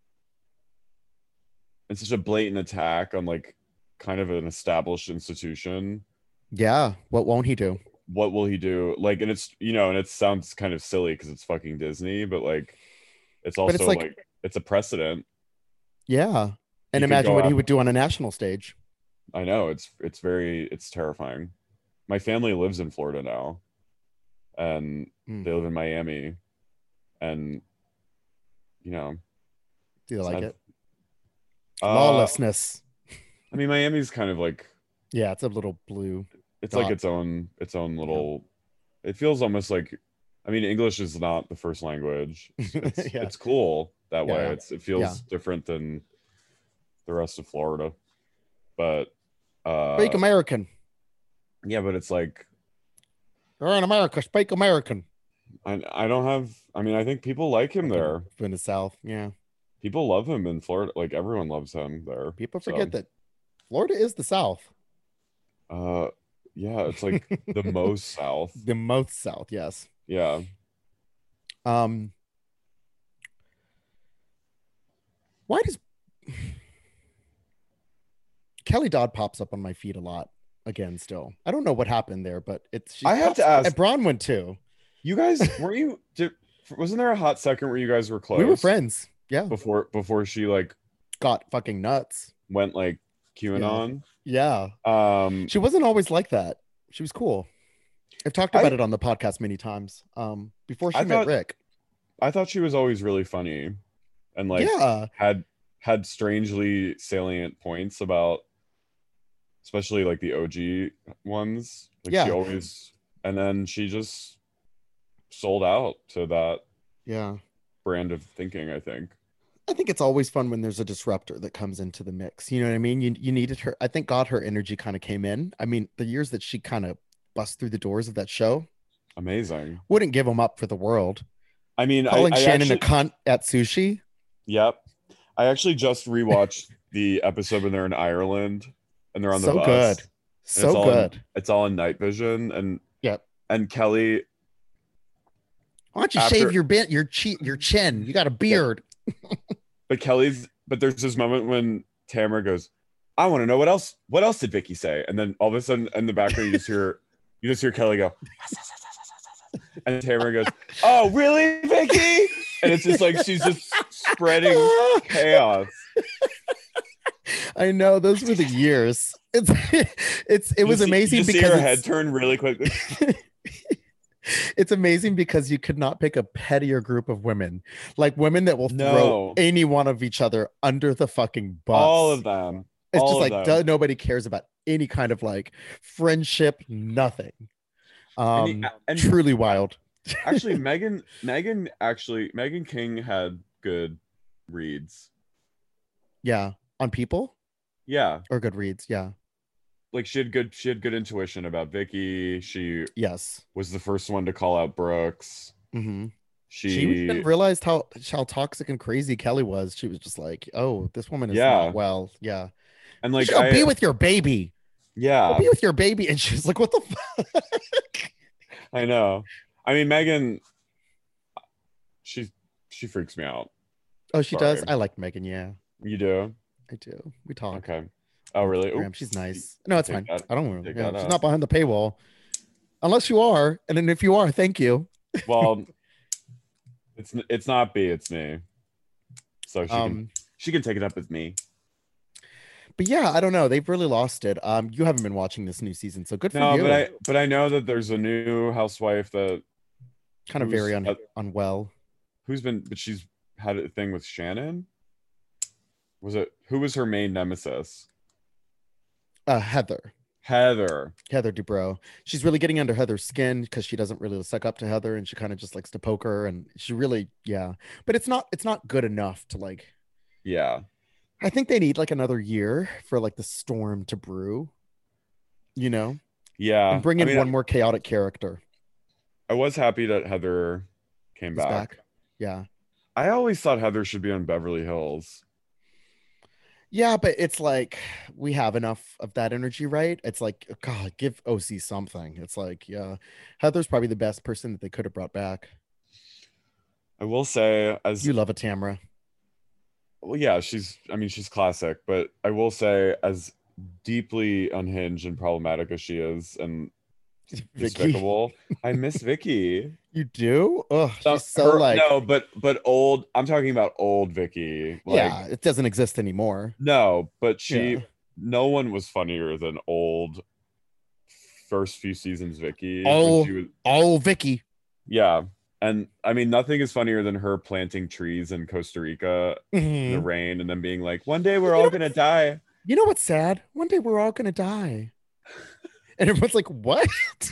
it's such a blatant attack on like kind of an established institution. Yeah. What won't he do? What will he do? Like, and it's and it sounds kind of silly because it's fucking Disney, but like it's But it's also like, like it's a precedent. yeah. And He could imagine go what he after. would do on a national stage. I know it's terrifying. My family lives in Florida now, and Mm. they live in Miami, and Do you it's like not. it? Uh, Lawlessness. I mean, Miami's kind of like Yeah, it's a little blue it's like dot. its own Yeah. little. It feels almost like, I mean, English is not the first language. It's Yeah. it's cool that way. Yeah. It Yeah. feels different than the rest of Florida, but Speak American. yeah, but it's like You're in America. Speak American. I don't have. I mean, I think people like him Fucking there. in the South. Yeah. People love him in Florida. Like everyone loves him there. People So, forget that Florida is the South. uh, yeah, it's like the most south. The most South, yes. Yeah. Um, why does Kelly Dodd pops up on my feed a lot again still? I don't know what happened there, but I have to ask, and Bronwyn too. you guys, wasn't there a hot second where you guys were close? We were friends. Yeah. Before she like Got fucking nuts. went like QAnon. Yeah. She wasn't always like that. She was cool. I've talked about I it on the podcast many times. Before she I met thought Rick. I thought she was always really funny and like Yeah. had strangely salient points about especially like the OG ones. Like Yeah. she always and then she just sold out to that Yeah. brand of thinking, I think. I think it's always fun when there's a disruptor that comes into the mix. You know what I mean? You needed her. I think God, her energy kind of came in. I mean, the years that she kind of bust through the doors of that show, Amazing. wouldn't give them up for the world. I mean, Calling I Shannon actually, a cunt at sushi. yep. I actually just rewatched the episode when they're in Ireland and they're on the So bus. good. And So good. it's all in night vision Yep. and Kelly Why don't you after shave your chin? You got a beard. but there's this moment when Tamara goes, I want to know what else did Vicky say? And then all of a sudden in the background you just hear Kelly go and Tamara goes, oh really, Vicky? And it's just like she's just spreading chaos. I know, those were the years. It was amazing you just because see her head turn really quickly. it's amazing because you could not pick a pettier group of women, like women that will throw No. any one of each other under the fucking bus. All of them. It's all just of like them. nobody cares about any kind of like friendship, nothing. And Truly wild. actually, Megan King had good reads. Yeah, on people Yeah, or good reads. Yeah. like she had good intuition about Vicky. She Yes. was the first one to call out Brooks. Mm-hmm. She She even realized how toxic and crazy Kelly was. She was just like, "Oh, this woman is Yeah. not well." Yeah, and you like should go be with your baby. yeah, Go be with your baby. And she's like, "What the fuck?" I know. I mean, Megan, she freaks me out. Oh, she Sorry. does. I like Megan. Yeah, You do? I do. We talk. Okay. Oh, really? Instagram. Oops. She's nice. No, it's Take fine. that- I don't. take Yeah, that she's out. not behind the paywall, unless you are. And then if you are, thank you. Well, it's not B, it's me. So she can take it up with me. But yeah, I don't know. They've really lost it. You haven't been watching this new season, so good for No, you. but I know that there's a new housewife that Kind of who's- very unwell. but she's had a thing with Shannon. Who was her main nemesis? Heather. Heather. Heather Dubrow. She's really getting under Heather's skin because she doesn't really suck up to Heather, and she kind of just likes to poke her, and she really, yeah. But it's not good enough to like. Yeah. I think they need like another year for like the storm to brew, you know, and Yeah. bring I in mean, one more chaotic character. I was happy that Heather came Is back. back. Yeah. I always thought Heather should be on Beverly Hills. Yeah, but it's like we have enough of that energy, right? It's like, God, give OC something. It's like, yeah, Heather's probably the best person that they could have brought back. I will say, as You love a Tamara. well, yeah, I mean, she's classic, but I will say, as deeply unhinged and problematic as she is and Vicky, despicable, I miss Vicky. you do? Oh, So she's so her, like, no, but old, I'm talking about old Vicky. Like, yeah, it doesn't exist anymore. no, but Yeah. no one was funnier than old first few seasons Vicky when Oh, she was, oh, Vicky. yeah. And I mean, nothing is funnier than her planting trees in Costa Rica in the Mhm. rain and then being like, one day we're You all know, gonna die. you know what's sad? One day we're all gonna die. And everyone's like, what?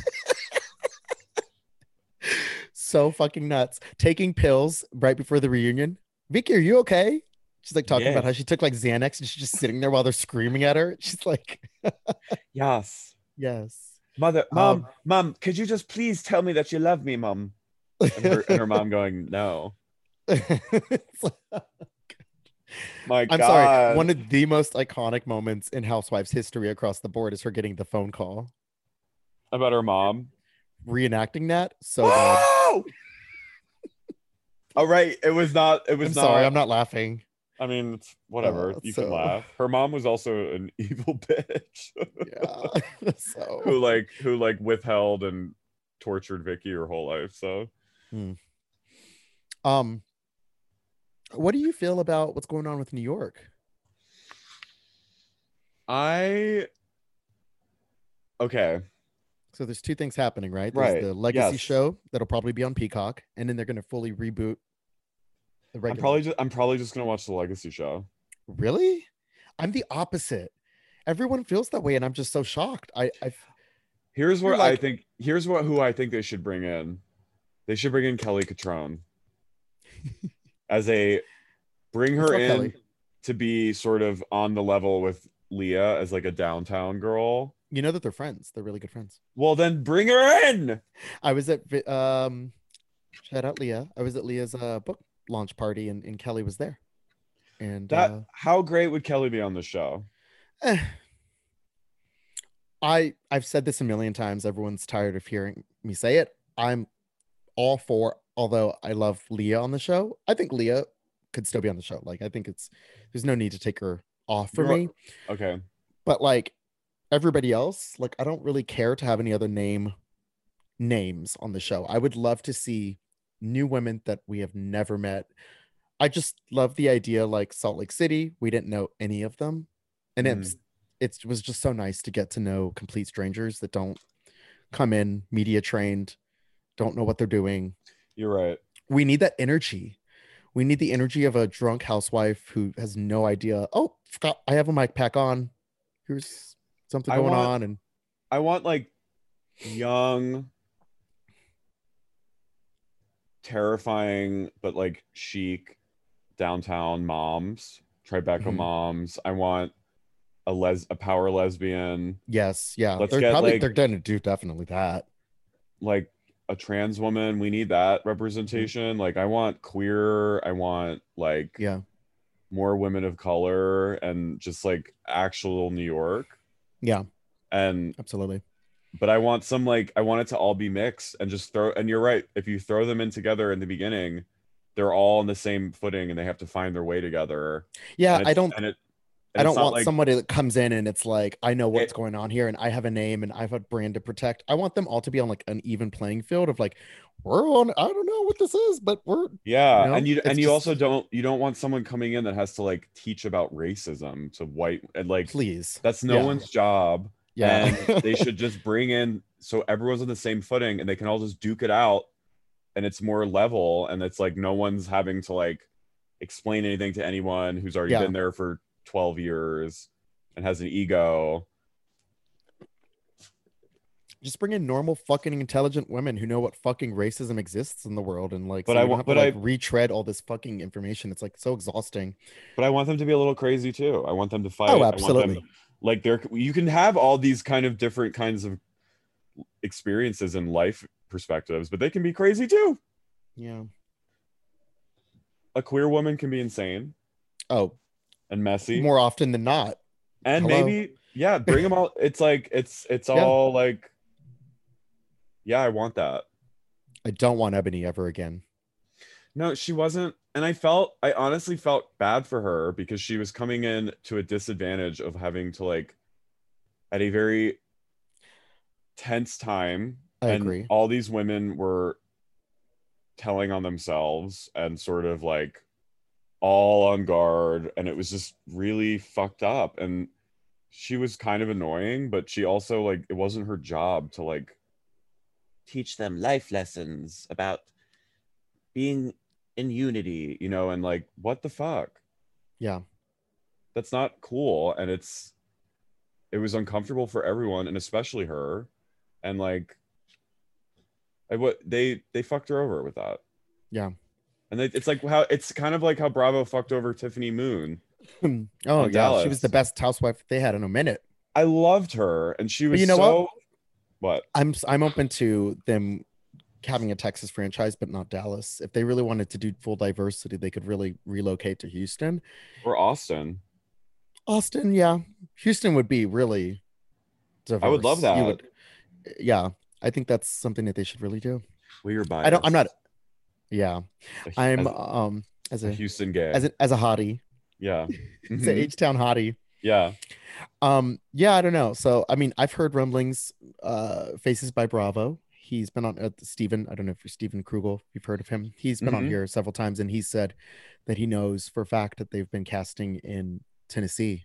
So fucking nuts. Taking pills right before the reunion. Vicky, are you okay? She's like talking about Yes. how she took like Xanax and she's just sitting there while they're screaming at her. She's like, Yes. yes. Mom, could you just please tell me that you love me, Mom? And her mom going, no. It's like- My I'm sorry. God. One of the most iconic moments in Housewives history across the board is her getting the phone call, About her mom. reenacting that. So good. Whoa! All right. It was I'm sorry. not I'm not laughing. I mean, it's whatever. You can So laugh. Her mom was also an evil bitch yeah. who like withheld and tortured Vicky her whole life. So Hmm. Um, what do you feel about what's going on with New York? I okay. So there's two things happening, right? There's Right. the Legacy Yes. show that'll probably be on Peacock, and then they're going to fully reboot the regular. I'm probably just gonna watch the Legacy show. Really? I'm the opposite. Everyone feels that way, and I'm just so shocked. I Here's feel where I like think here's what who I think they should bring in. They should bring in Kelly Catrone as a bring let's her go, in Kelly. to be sort of on the level with Leah as like a downtown girl. You know that they're friends. They're really good friends. Well, then bring her in. I was at shout out Leah. I was at Leah's book launch party, and Kelly was there. And That how great would Kelly be on the show? eh, I've said this a million times. Everyone's tired of hearing me say it. I'm all for, although I love Leah on the show. I think Leah could still be on the show. Like I think there's no need to take her off for You're me. okay. But like everybody else, like I don't really care to have any other names on the show. I would love to see new women that we have never met. I just love the idea, like Salt Lake City. We didn't know any of them. And Mm, it was just so nice to get to know complete strangers that don't come in media trained, don't know what they're doing. you're right. We need that energy. We need the energy of a drunk housewife who has no idea. Oh, forgot I have a mic pack on. Here's something I going want on. And I want like young, terrifying, but like chic downtown moms, Tribeca mhm. moms. I want a power lesbian. Yes, yeah. Let's get They're gonna do definitely that. like a trans woman. We need that Mhm. representation. Like I want queer. I want like Yeah, more women of color and just like actual New York. yeah, And absolutely. but I want some like I want it to all be mixed and just throw and you're right. If you throw them in together in the beginning, they're all on the same footing and they have to find their way together. Yeah, And it's I and it's don't not want like somebody that comes in and it's like, I know what's it, going on here and I have a name and I have a brand to protect. I want them all to be on like an even playing field of like, we're on, I don't know what this is, but yeah, and it's you also just, don't want someone coming in that has to like teach about racism to white and like please. that's no Yeah. one's job. Yeah. And they should just bring in so everyone's on the same footing and they can all just duke it out and it's more level and it's like no one's having to like explain anything to anyone who's already Yeah. been there for 12 years and has an ego. Just bring in normal fucking intelligent women who know what fucking racism exists in the world, and like, But so I we don't want, have to like retread all this fucking information. It's like so exhausting. but I want them to be a little crazy too. I want them to Oh, fight. I want them absolutely. like they're you can have all these kind of different kinds of experiences and life perspectives, but they can be crazy too. Yeah. A queer woman can be insane Oh, and messy more often than not. and Hello. maybe yeah, bring them all. It's like it's Yeah. all like yeah, I want that. I don't want Ebony ever again. No, she wasn't. And I honestly felt bad for her because she was coming in to a disadvantage of having to like at a very tense time, I and agree. all these women were telling on themselves and sort of like all on guard, and it was just really fucked up. And she was kind of annoying, but she also like it wasn't her job to like teach them life lessons about being in unity, you know, and like what the fuck? Yeah. That's not cool. And it was uncomfortable for everyone and especially her. And like what they fucked her over with that. Yeah. And it's like how it's kind of like how Bravo fucked over Tiffany Moon Oh on yeah. She was the Dallas. best housewife they had in a minute. I loved her and she But was you know what? so what? I'm open to them having a Texas franchise, but not Dallas. If they really wanted to do full diversity, they could really relocate to Houston. Or Austin. Austin, yeah. Houston would be really I would love diverse. You that. would, yeah. I think that's something that they should really do. Well, you're I'm not, biased. yeah. I'm As as a a Houston gay. as a hottie, Yeah. as a Hmm. H-Town hottie. Yeah. Yeah, I don't know. So I mean, I've heard rumblings, Faces by Bravo. He's been on Steven. I don't know if you're Steven Krugel, if you've heard of him. He's been on Hmm. here several times, and he said that he knows for a fact that they've been casting in Tennessee.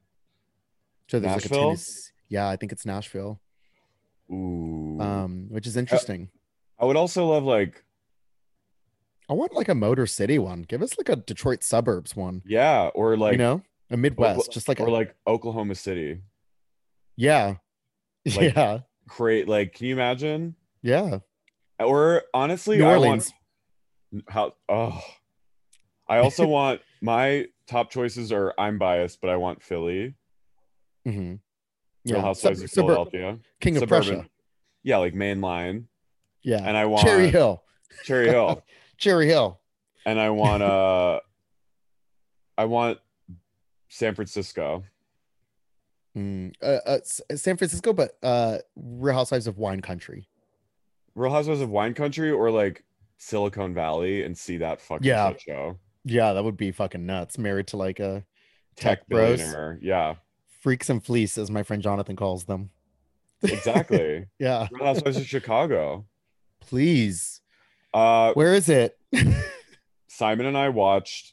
So there's like a Nashville. Tennessee, yeah, I think it's Nashville. Ooh. Which is I, interesting. I would also love like I want like a Motor City one. Give us like a Detroit suburbs one, yeah, or you like know, a Midwest, just like or a, like Oklahoma City. yeah, Like yeah, create like can you imagine? yeah. Or honestly, New I want Orleans. how oh I also want my top choices are I'm biased, but I want Philly, Hmm. Real Yeah. Housewives of Philadelphia, King of suburban. Prussia. Yeah, like main line. Yeah. And I Cherry want Hill. Cherry Hill. Cherry Hill. And I want San Francisco. San Francisco, but Real Housewives of Wine Country. Real Housewives of Wine Country or like Silicon Valley and see that fucking Yeah. shit show. Yeah, that would be fucking nuts. Married to like a Tech tech bros. billionaire. Yeah, Freaks and fleece, as my friend Jonathan calls them. exactly. Yeah. Real Housewives of Chicago. Please. Uh, Where is it? Simon and I watched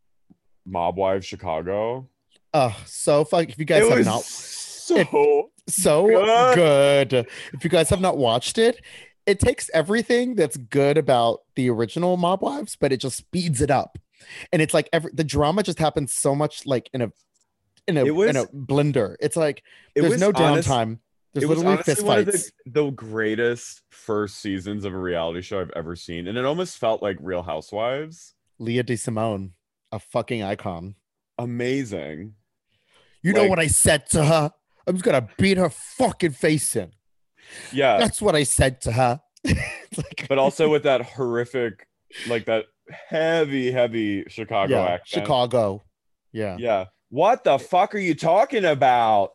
Mob Wives Chicago. Oh, so fuck. If you It guys have was not, it's so so good. good. If you guys have not watched it, it takes everything that's good about the original Mob Wives, but it just speeds it up. And it's like the drama just happens so much like It in a was blender. It's like it there's was no honest. downtime. There's It was literally honestly fist one of fights. the greatest first seasons of a reality show I've ever seen, and it almost felt like Real Housewives. Leah DeSimone, a fucking icon. Amazing. You know Like what I said to her? I'm just gonna beat her fucking face in. yeah, That's what I said to her. It's like, but also with that horrific, like that heavy Chicago yeah, accent. Chicago. Yeah. Yeah. What the fuck are you talking about?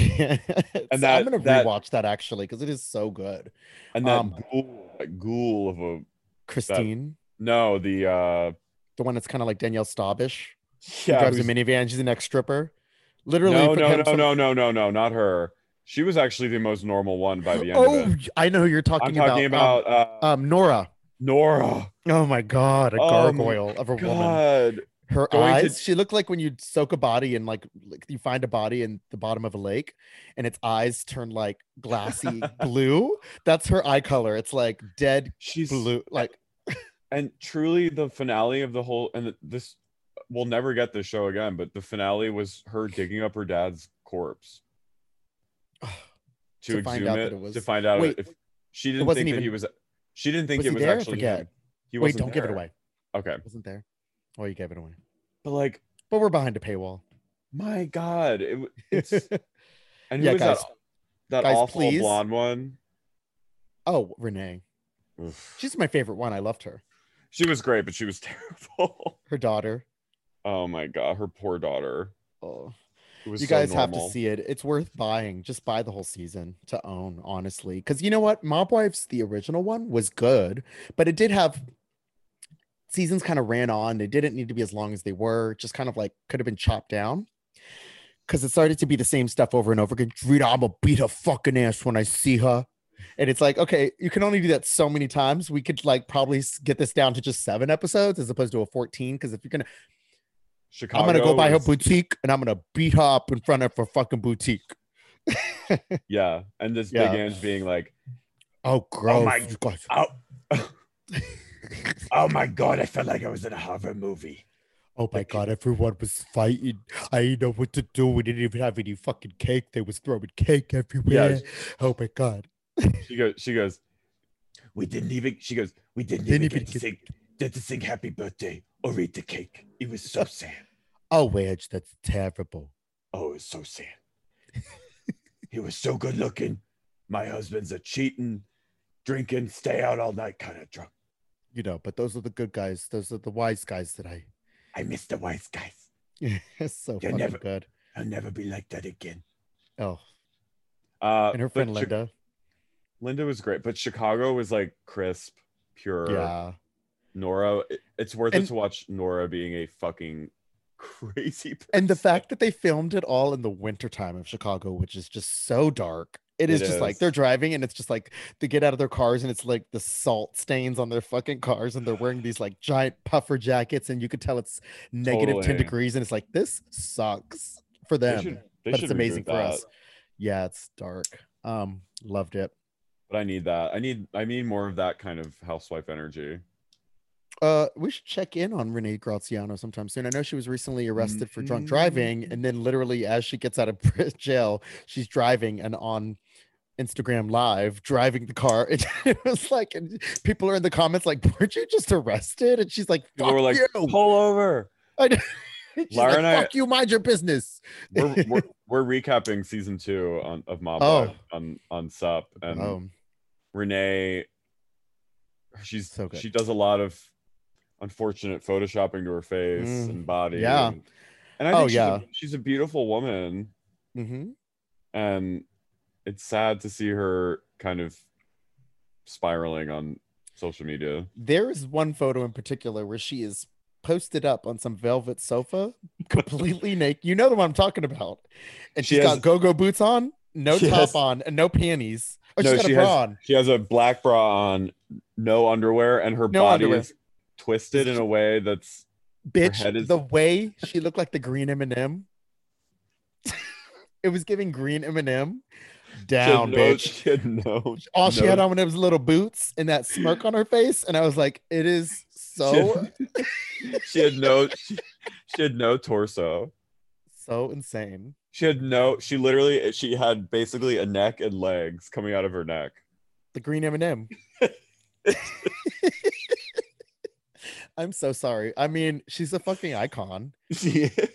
And I'm gonna that rewatch that actually because it is so good. and that ghoul of a that Christine, no the one that's kind of like Danielle Staubish, who yeah drives a who's minivan. She's an ex-stripper. Literally no for no him. no no no no no not her. She was actually the most normal one by the end of it. Oh, I know who you're I'm talking talking about. about Nora. Nora. Oh my god, a Oh my gargoyle of a woman. God. Her Going to eyes, she looked like when you soak a body and like you find a body in the bottom of a lake and its eyes turn like glassy blue. That's her eye color. It's like dead she's blue. Like, and truly the finale of the whole and this we'll never get this show again, but the finale was her digging up her dad's corpse to find exhume out that it it was. to find out Wait, if she didn't wasn't think that even. he was. She didn't think Was it he was there? actually Forget. him. He Wait, wasn't don't give it there. away. Okay, Wasn't there? Oh, you gave it away. but like, But we're behind a paywall. my God, it's and who Yeah, was guys. that Guys, awful please. blonde one? Oh, Renee. Oof. She's my favorite one. I loved her. She was great, but she was terrible. Her daughter. Oh my God, her poor daughter. Oh, It was you so guys have to normal. see it. It's worth buying. Just buy the whole season to own, honestly. Because you know what? Mob Wives, the original one, was good, but it did have seasons kind of ran on. They didn't need to be as long as they were. Just kind of like could have been chopped down because it started to be the same stuff over and over again. Rita, I'm gonna beat her fucking ass when I see her. And it's like, okay, you can only do that so many times. We could like probably get this down to just 7 episodes as opposed to a 14. Because if you're gonna, Chicago. I'm gonna go by her boutique and I'm gonna beat her up in front of her fucking boutique. Yeah, and this Yeah. Big Ange being like, Oh, gross. Oh my- You guys- "Oh, oh my God, I felt like I was in a horror movie." Oh my God, everyone was fighting. I didn't know what to do. We didn't even have any fucking cake. They was throwing cake everywhere. Yeah. Oh my God. She goes, we didn't even get to sing happy birthday or eat the cake. It was so sad. Oh, Wedge, that's terrible. Oh, it was so sad. He was so good looking. My husband's a cheating, drinking, stay out all night kind of drunk. You know, but those are the good guys. Those are the wise guys that I miss the wise guys. it's so You're fucking never- good. I'll never be like that again. Oh, and her friend Linda. Linda was great, but Chicago was like crisp, pure. Yeah. Nora, it's worth it And- to watch Nora being a fucking crazy person. And the fact that they filmed it all in the wintertime of Chicago, which is just so dark. It is just like is. they're driving and it's just like they get out of their cars and it's like the salt stains on their fucking cars and they're wearing these like giant puffer jackets and you could tell it's negative 10 Totally. degrees and it's like this sucks for They them. should But it's amazing reboot for that. us. Yeah, it's dark. Loved it. But I need that. I need more of that kind of housewife energy. We should check in on Renee Graziano sometime soon. I know she was recently arrested for drunk driving, and then literally as she gets out of jail, she's driving and on Instagram Live driving the car. It was like, and people are in the comments like, "Weren't you just arrested?" And she's like, People "Fuck were like, you!" pull over. I know. She's Lara like, and I- "Fuck you, mind your business." We're recapping season 2 of Mob Oh. Wives on Sup, and Oh, Renee, she's So good. she does a lot of unfortunate photoshopping to her face Mm, and body. yeah. and I Oh, think yeah. she's a beautiful woman, hmm and it's sad to see her kind of spiraling on social media. There is one photo in particular where she is posted up on some velvet sofa, completely naked. You know the one I'm talking about. And She she's has- got go-go boots on, no She top has- on, and no panties. Oh, No, she's got she a bra has- on. She has a black bra on, no underwear, and her No body underwear. is twisted in a way that's Bitch, head is- the way she looked like the green M&M. It was giving green M&M. Down, bitch. She had no. All she no- had on was little boots and that smirk on her face. And I was like, it is so, She had no. She had no torso. so insane. She had basically a neck and legs coming out of her neck. The green M&M. I'm so sorry. I mean, she's a fucking icon. She is.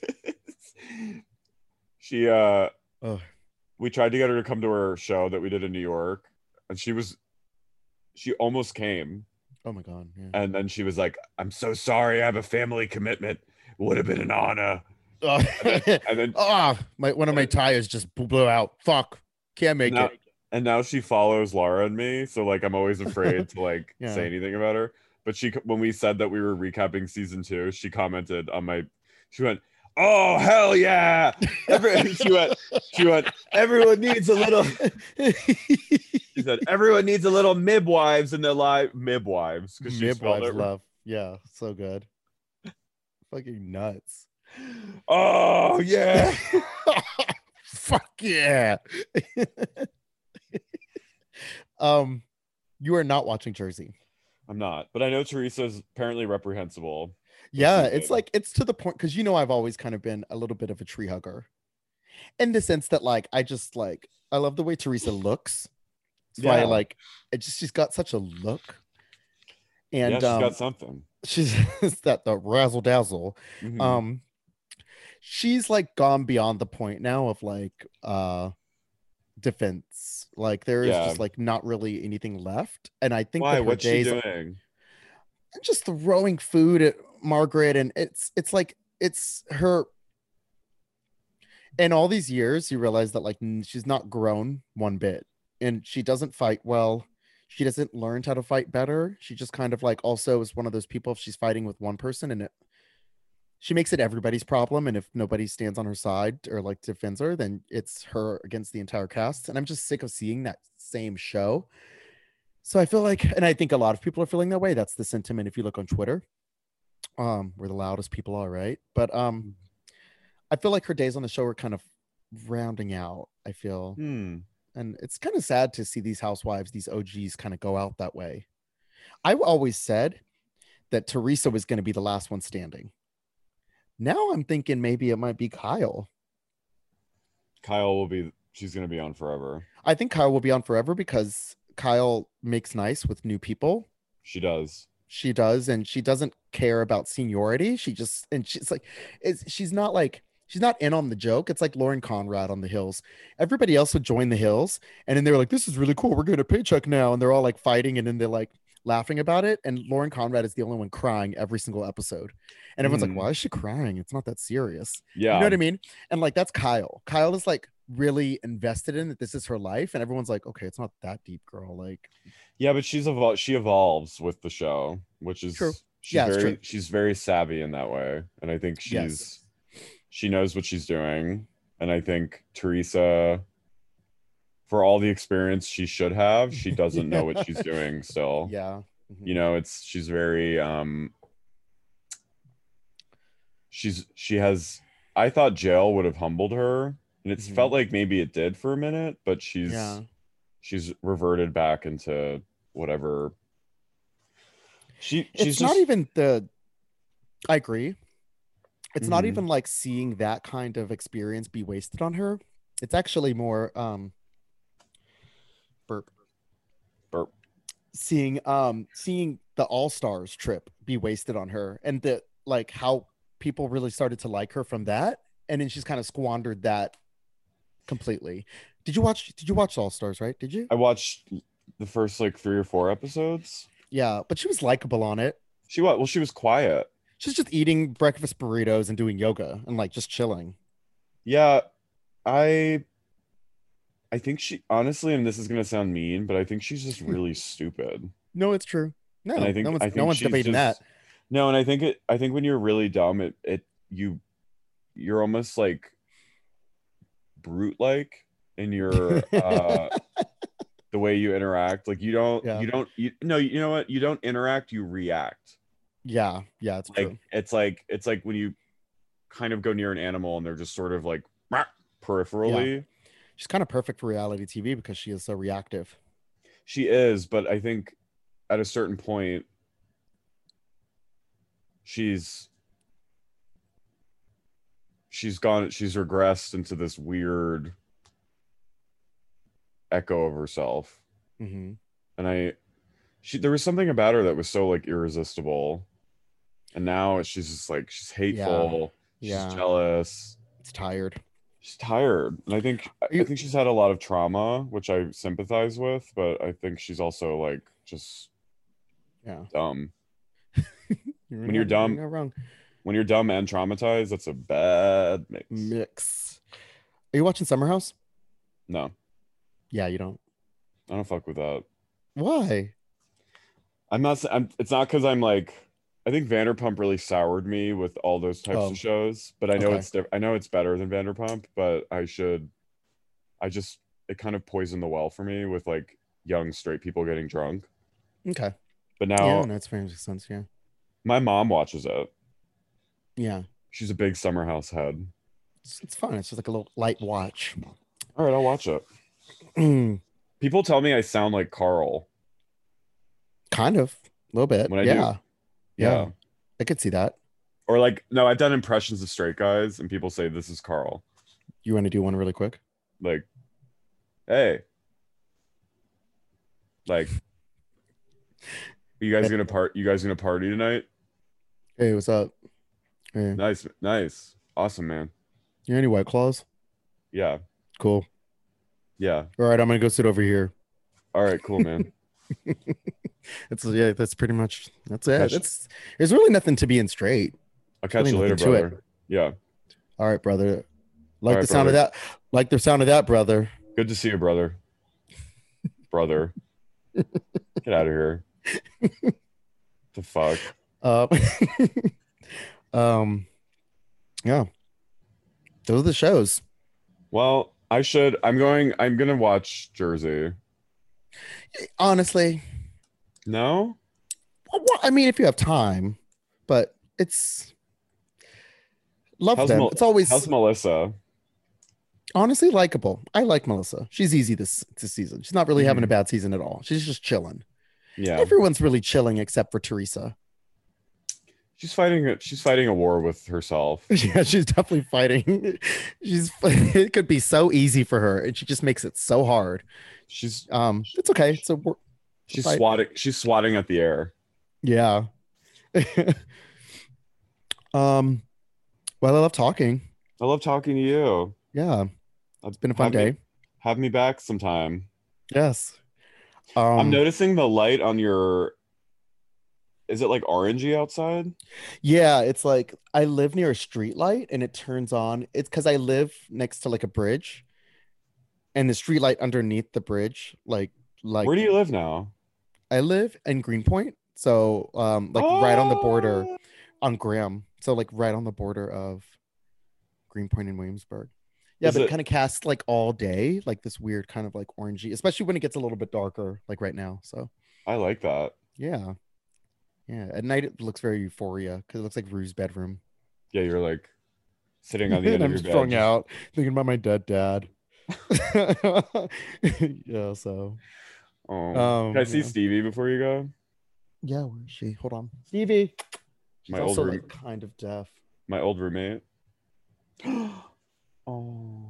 She Ugh. we tried to get her to come to her show that we did in New York, and she almost came, Oh my god. Yeah. and then she was like, "I'm so sorry, I have a family commitment. Would have been an honor." Oh, And then one of my tires just blew out. Fuck. Can't make now, it. and now she follows Laura and me, so like I'm always afraid to like Yeah. say anything about her. But when we said that we were recapping season 2, she commented on she went, "Oh hell yeah!" She went, "Everyone needs a little." She said, "Everyone needs a little midwives in their life." Midwives, because she spelled Midwives it. love. Yeah, so good. Fucking nuts. Oh yeah. Fuck yeah. You are not watching Jersey. I'm not, but I know Teresa's apparently reprehensible. Yeah, she's it's good. like it's to the point because I've always kind of been a little bit of a tree hugger. In the sense that like I just like I love the way Teresa looks. That's why I Yeah. like it. Just she's got such a look, Yeah, and she's got something. she's that the razzle dazzle. Hmm. Um, she's like gone beyond the point now of like defense. Like there is Yeah. just like not really anything left, and I think Why? that her What's she days doing? just throwing food at Margaret, and it's like it's her. In all these years, you realize that like she's not grown one bit, and she doesn't fight well. She doesn't learn how to fight better. She just kind of like also is one of those people. If she's fighting with one person, and she makes it everybody's problem, and if nobody stands on her side or like defends her, then it's her against the entire cast. And I'm just sick of seeing that same show. So I feel like, and I think a lot of people are feeling that way. That's the sentiment if you look on Twitter. We're the loudest people are, right? But I feel like her days on the show are kind of rounding out, I feel. Hmm. And it's kind of sad to see these housewives, these OGs kind of go out that way. I always said that Teresa was going to be the last one standing. Now I'm thinking maybe it might be Kyle. Kyle will be. She's gonna be on forever. I think Kyle will be on forever because Kyle makes nice with new people. She does. She does, and she doesn't care about seniority. She just, and she's like, she's not like, she's not in on the joke. It's like Lauren Conrad on the Hills. Everybody else would join the Hills, and then they were like, this is really cool. We're getting a paycheck now. And they're all like fighting, and then they're like laughing about it. And Lauren Conrad is the only one crying every single episode. And everyone's like, Mhm. why is she crying? It's not that serious. You know Yeah. what I mean? And like, that's Kyle. Kyle is like really invested in that this is her life. And everyone's like, okay, it's not that deep, girl. Like, Yeah, but she evolves with the show, which true. is Yeah, it's true. she's very savvy in that way. And I think Yes. she knows what she's doing. And I think Teresa, for all the experience she should have, she doesn't know what she's doing still. Yeah. Mhm. You know, she's very she has I thought jail would have humbled her, and it's Mhm. felt like maybe it did for a minute, but Yeah. she's reverted back into whatever she's It's not just even the, I agree. It's not mhm. even like seeing that kind of experience be wasted on her. It's actually more burp, Burp. seeing the All-Stars trip be wasted on her, and the like how people really started to like her from that, and then she's kind of squandered that completely. Did you watch All-Stars, right? Did you? I watched the first like 3 or 4 episodes. Yeah, but she was likable on it. She was quiet. She's just eating breakfast burritos and doing yoga and like just chilling. Yeah, I I think she honestly, and this is gonna sound mean, but I think she's just really stupid. No, it's true. And No, no I one's no think one's she's debating that. just no, and I think when you're really dumb, you're almost like brute like in your the way you interact. Like Yeah. you no, you know what? You don't interact, you react. Yeah, yeah, it's Like true. it's like when you kind of go near an animal and they're just sort of like Yeah. peripherally. She's kind of perfect for reality TV because she is so reactive. She is, but I think at a certain point she's she's regressed into this weird echo of herself. Hmm. And there was something about her that was so like irresistible. And now she's just like she's Yeah, hateful, she's yeah. jealous, It's tired. she's tired. And Are I you think she's had a lot of trauma, which I sympathize with, but I think she's also like just yeah. dumb. When You're not wrong. when you're dumb and traumatized, that's a bad mix. Mix. Are you watching Summer House? No, Yeah, you don't. I don't fuck with that. Why? It's not because I'm like, I think Vanderpump really soured me with all those types of Oh, shows, but okay. I know it's better than Vanderpump, but I just, it kind of poisoned the well for me with like young straight people getting drunk. Okay. But Yeah, now no, that's fair. Makes sense. Yeah. my mom watches it. Yeah. She's a big Summer House head. It's fun. It's just like a little light watch. All right, I'll watch it. Kind People tell me I sound like Carl of. A little bit. when I do. Yeah. Yeah. Yeah. I could see that. Or like, no, I've done impressions of straight guys and people say this is Carl. You want to do one really quick? Like, Hey, like, you guys gonna party tonight? Hey, what's up? Hey, Nice, awesome, man. you any White Claws? Yeah, Cool. yeah. All right, I'm gonna go sit over here. All right, cool, man. That's pretty much that's I'll it. catch, There's really nothing to being straight. I'll catch Really you later, nothing to it. brother. Yeah. All right, brother. All right, The sound of brother. that. Like the sound of that, brother. Good to see you, brother. Brother, get out of here. The fuck. Uh, um, yeah. Those are the shows. Well, I'm gonna watch Jersey. Honestly, No? I mean, if you have time, but it's love How's them. It's always how's Melissa? honestly likable. I like Melissa. She's easy this season. She's not really having a bad season at all. She's just chilling. Yeah. Everyone's really chilling except for Teresa. She's fighting a war with herself. Yeah, she's definitely fighting. It could be so easy for her, and she just makes it so hard. She's It's okay. It's a she's fight. swatting at the air. Yeah. Well, I love talking. I love talking to you. Yeah, it's been a fun day. Have me back sometime. Yes. I'm noticing the light on your. Is it like orangey outside? Yeah, it's like I live near a street light and it turns on. It's because I live next to like a bridge, and the street light underneath the bridge, like Where do you live now? I live in Greenpoint, so right on the border on Graham, so like right on the border of Greenpoint and Williamsburg. Yeah, but it kind of casts like all day, like this weird kind of like orangey, especially when it gets a little bit darker, like right now. So I like that. yeah. Yeah, at night it looks very Euphoria because it looks like Rue's bedroom. Yeah, you're like sitting on the end of your bed. Strung out, thinking about my dead dad. Yeah, so. Can I see Stevie before you go? Yeah, where is she? Hold on, Stevie. She's My also old like kind of deaf. My old roommate. Oh,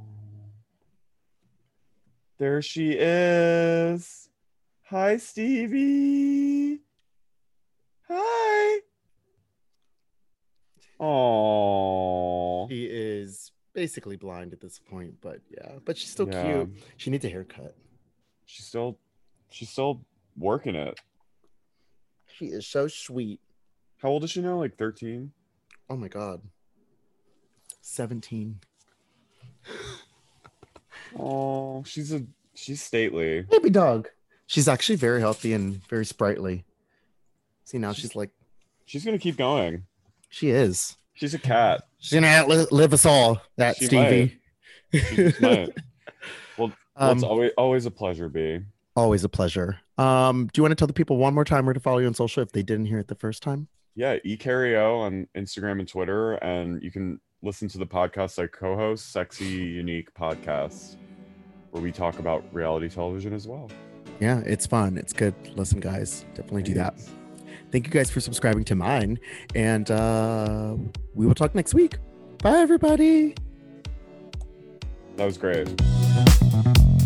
there she is. Hi, Stevie. Hi. Oh, She is basically blind at this point, but yeah, but she's still cute. She needs a haircut. She's still working it. She is so sweet. How old is she now? Like 13? Oh my god. 17. Oh, she's stately. Baby dog. She's actually very healthy and very sprightly. See, now she's gonna keep going. She is. She's a cat. She's gonna outlive us all. That She Stevie. She might. Well, it's always a pleasure, B. Always a pleasure. Do you want to tell the people one more time where to follow you on social if they didn't hear it the first time? Yeah, eCarrio on Instagram and Twitter, and you can listen to the podcast I co-host, Sexy Unique Podcast, where we talk about reality television as well. Yeah, it's fun. It's good. Listen, guys, definitely do that. Thank you guys for subscribing to mine, and we will talk next week. Bye, everybody. That was great.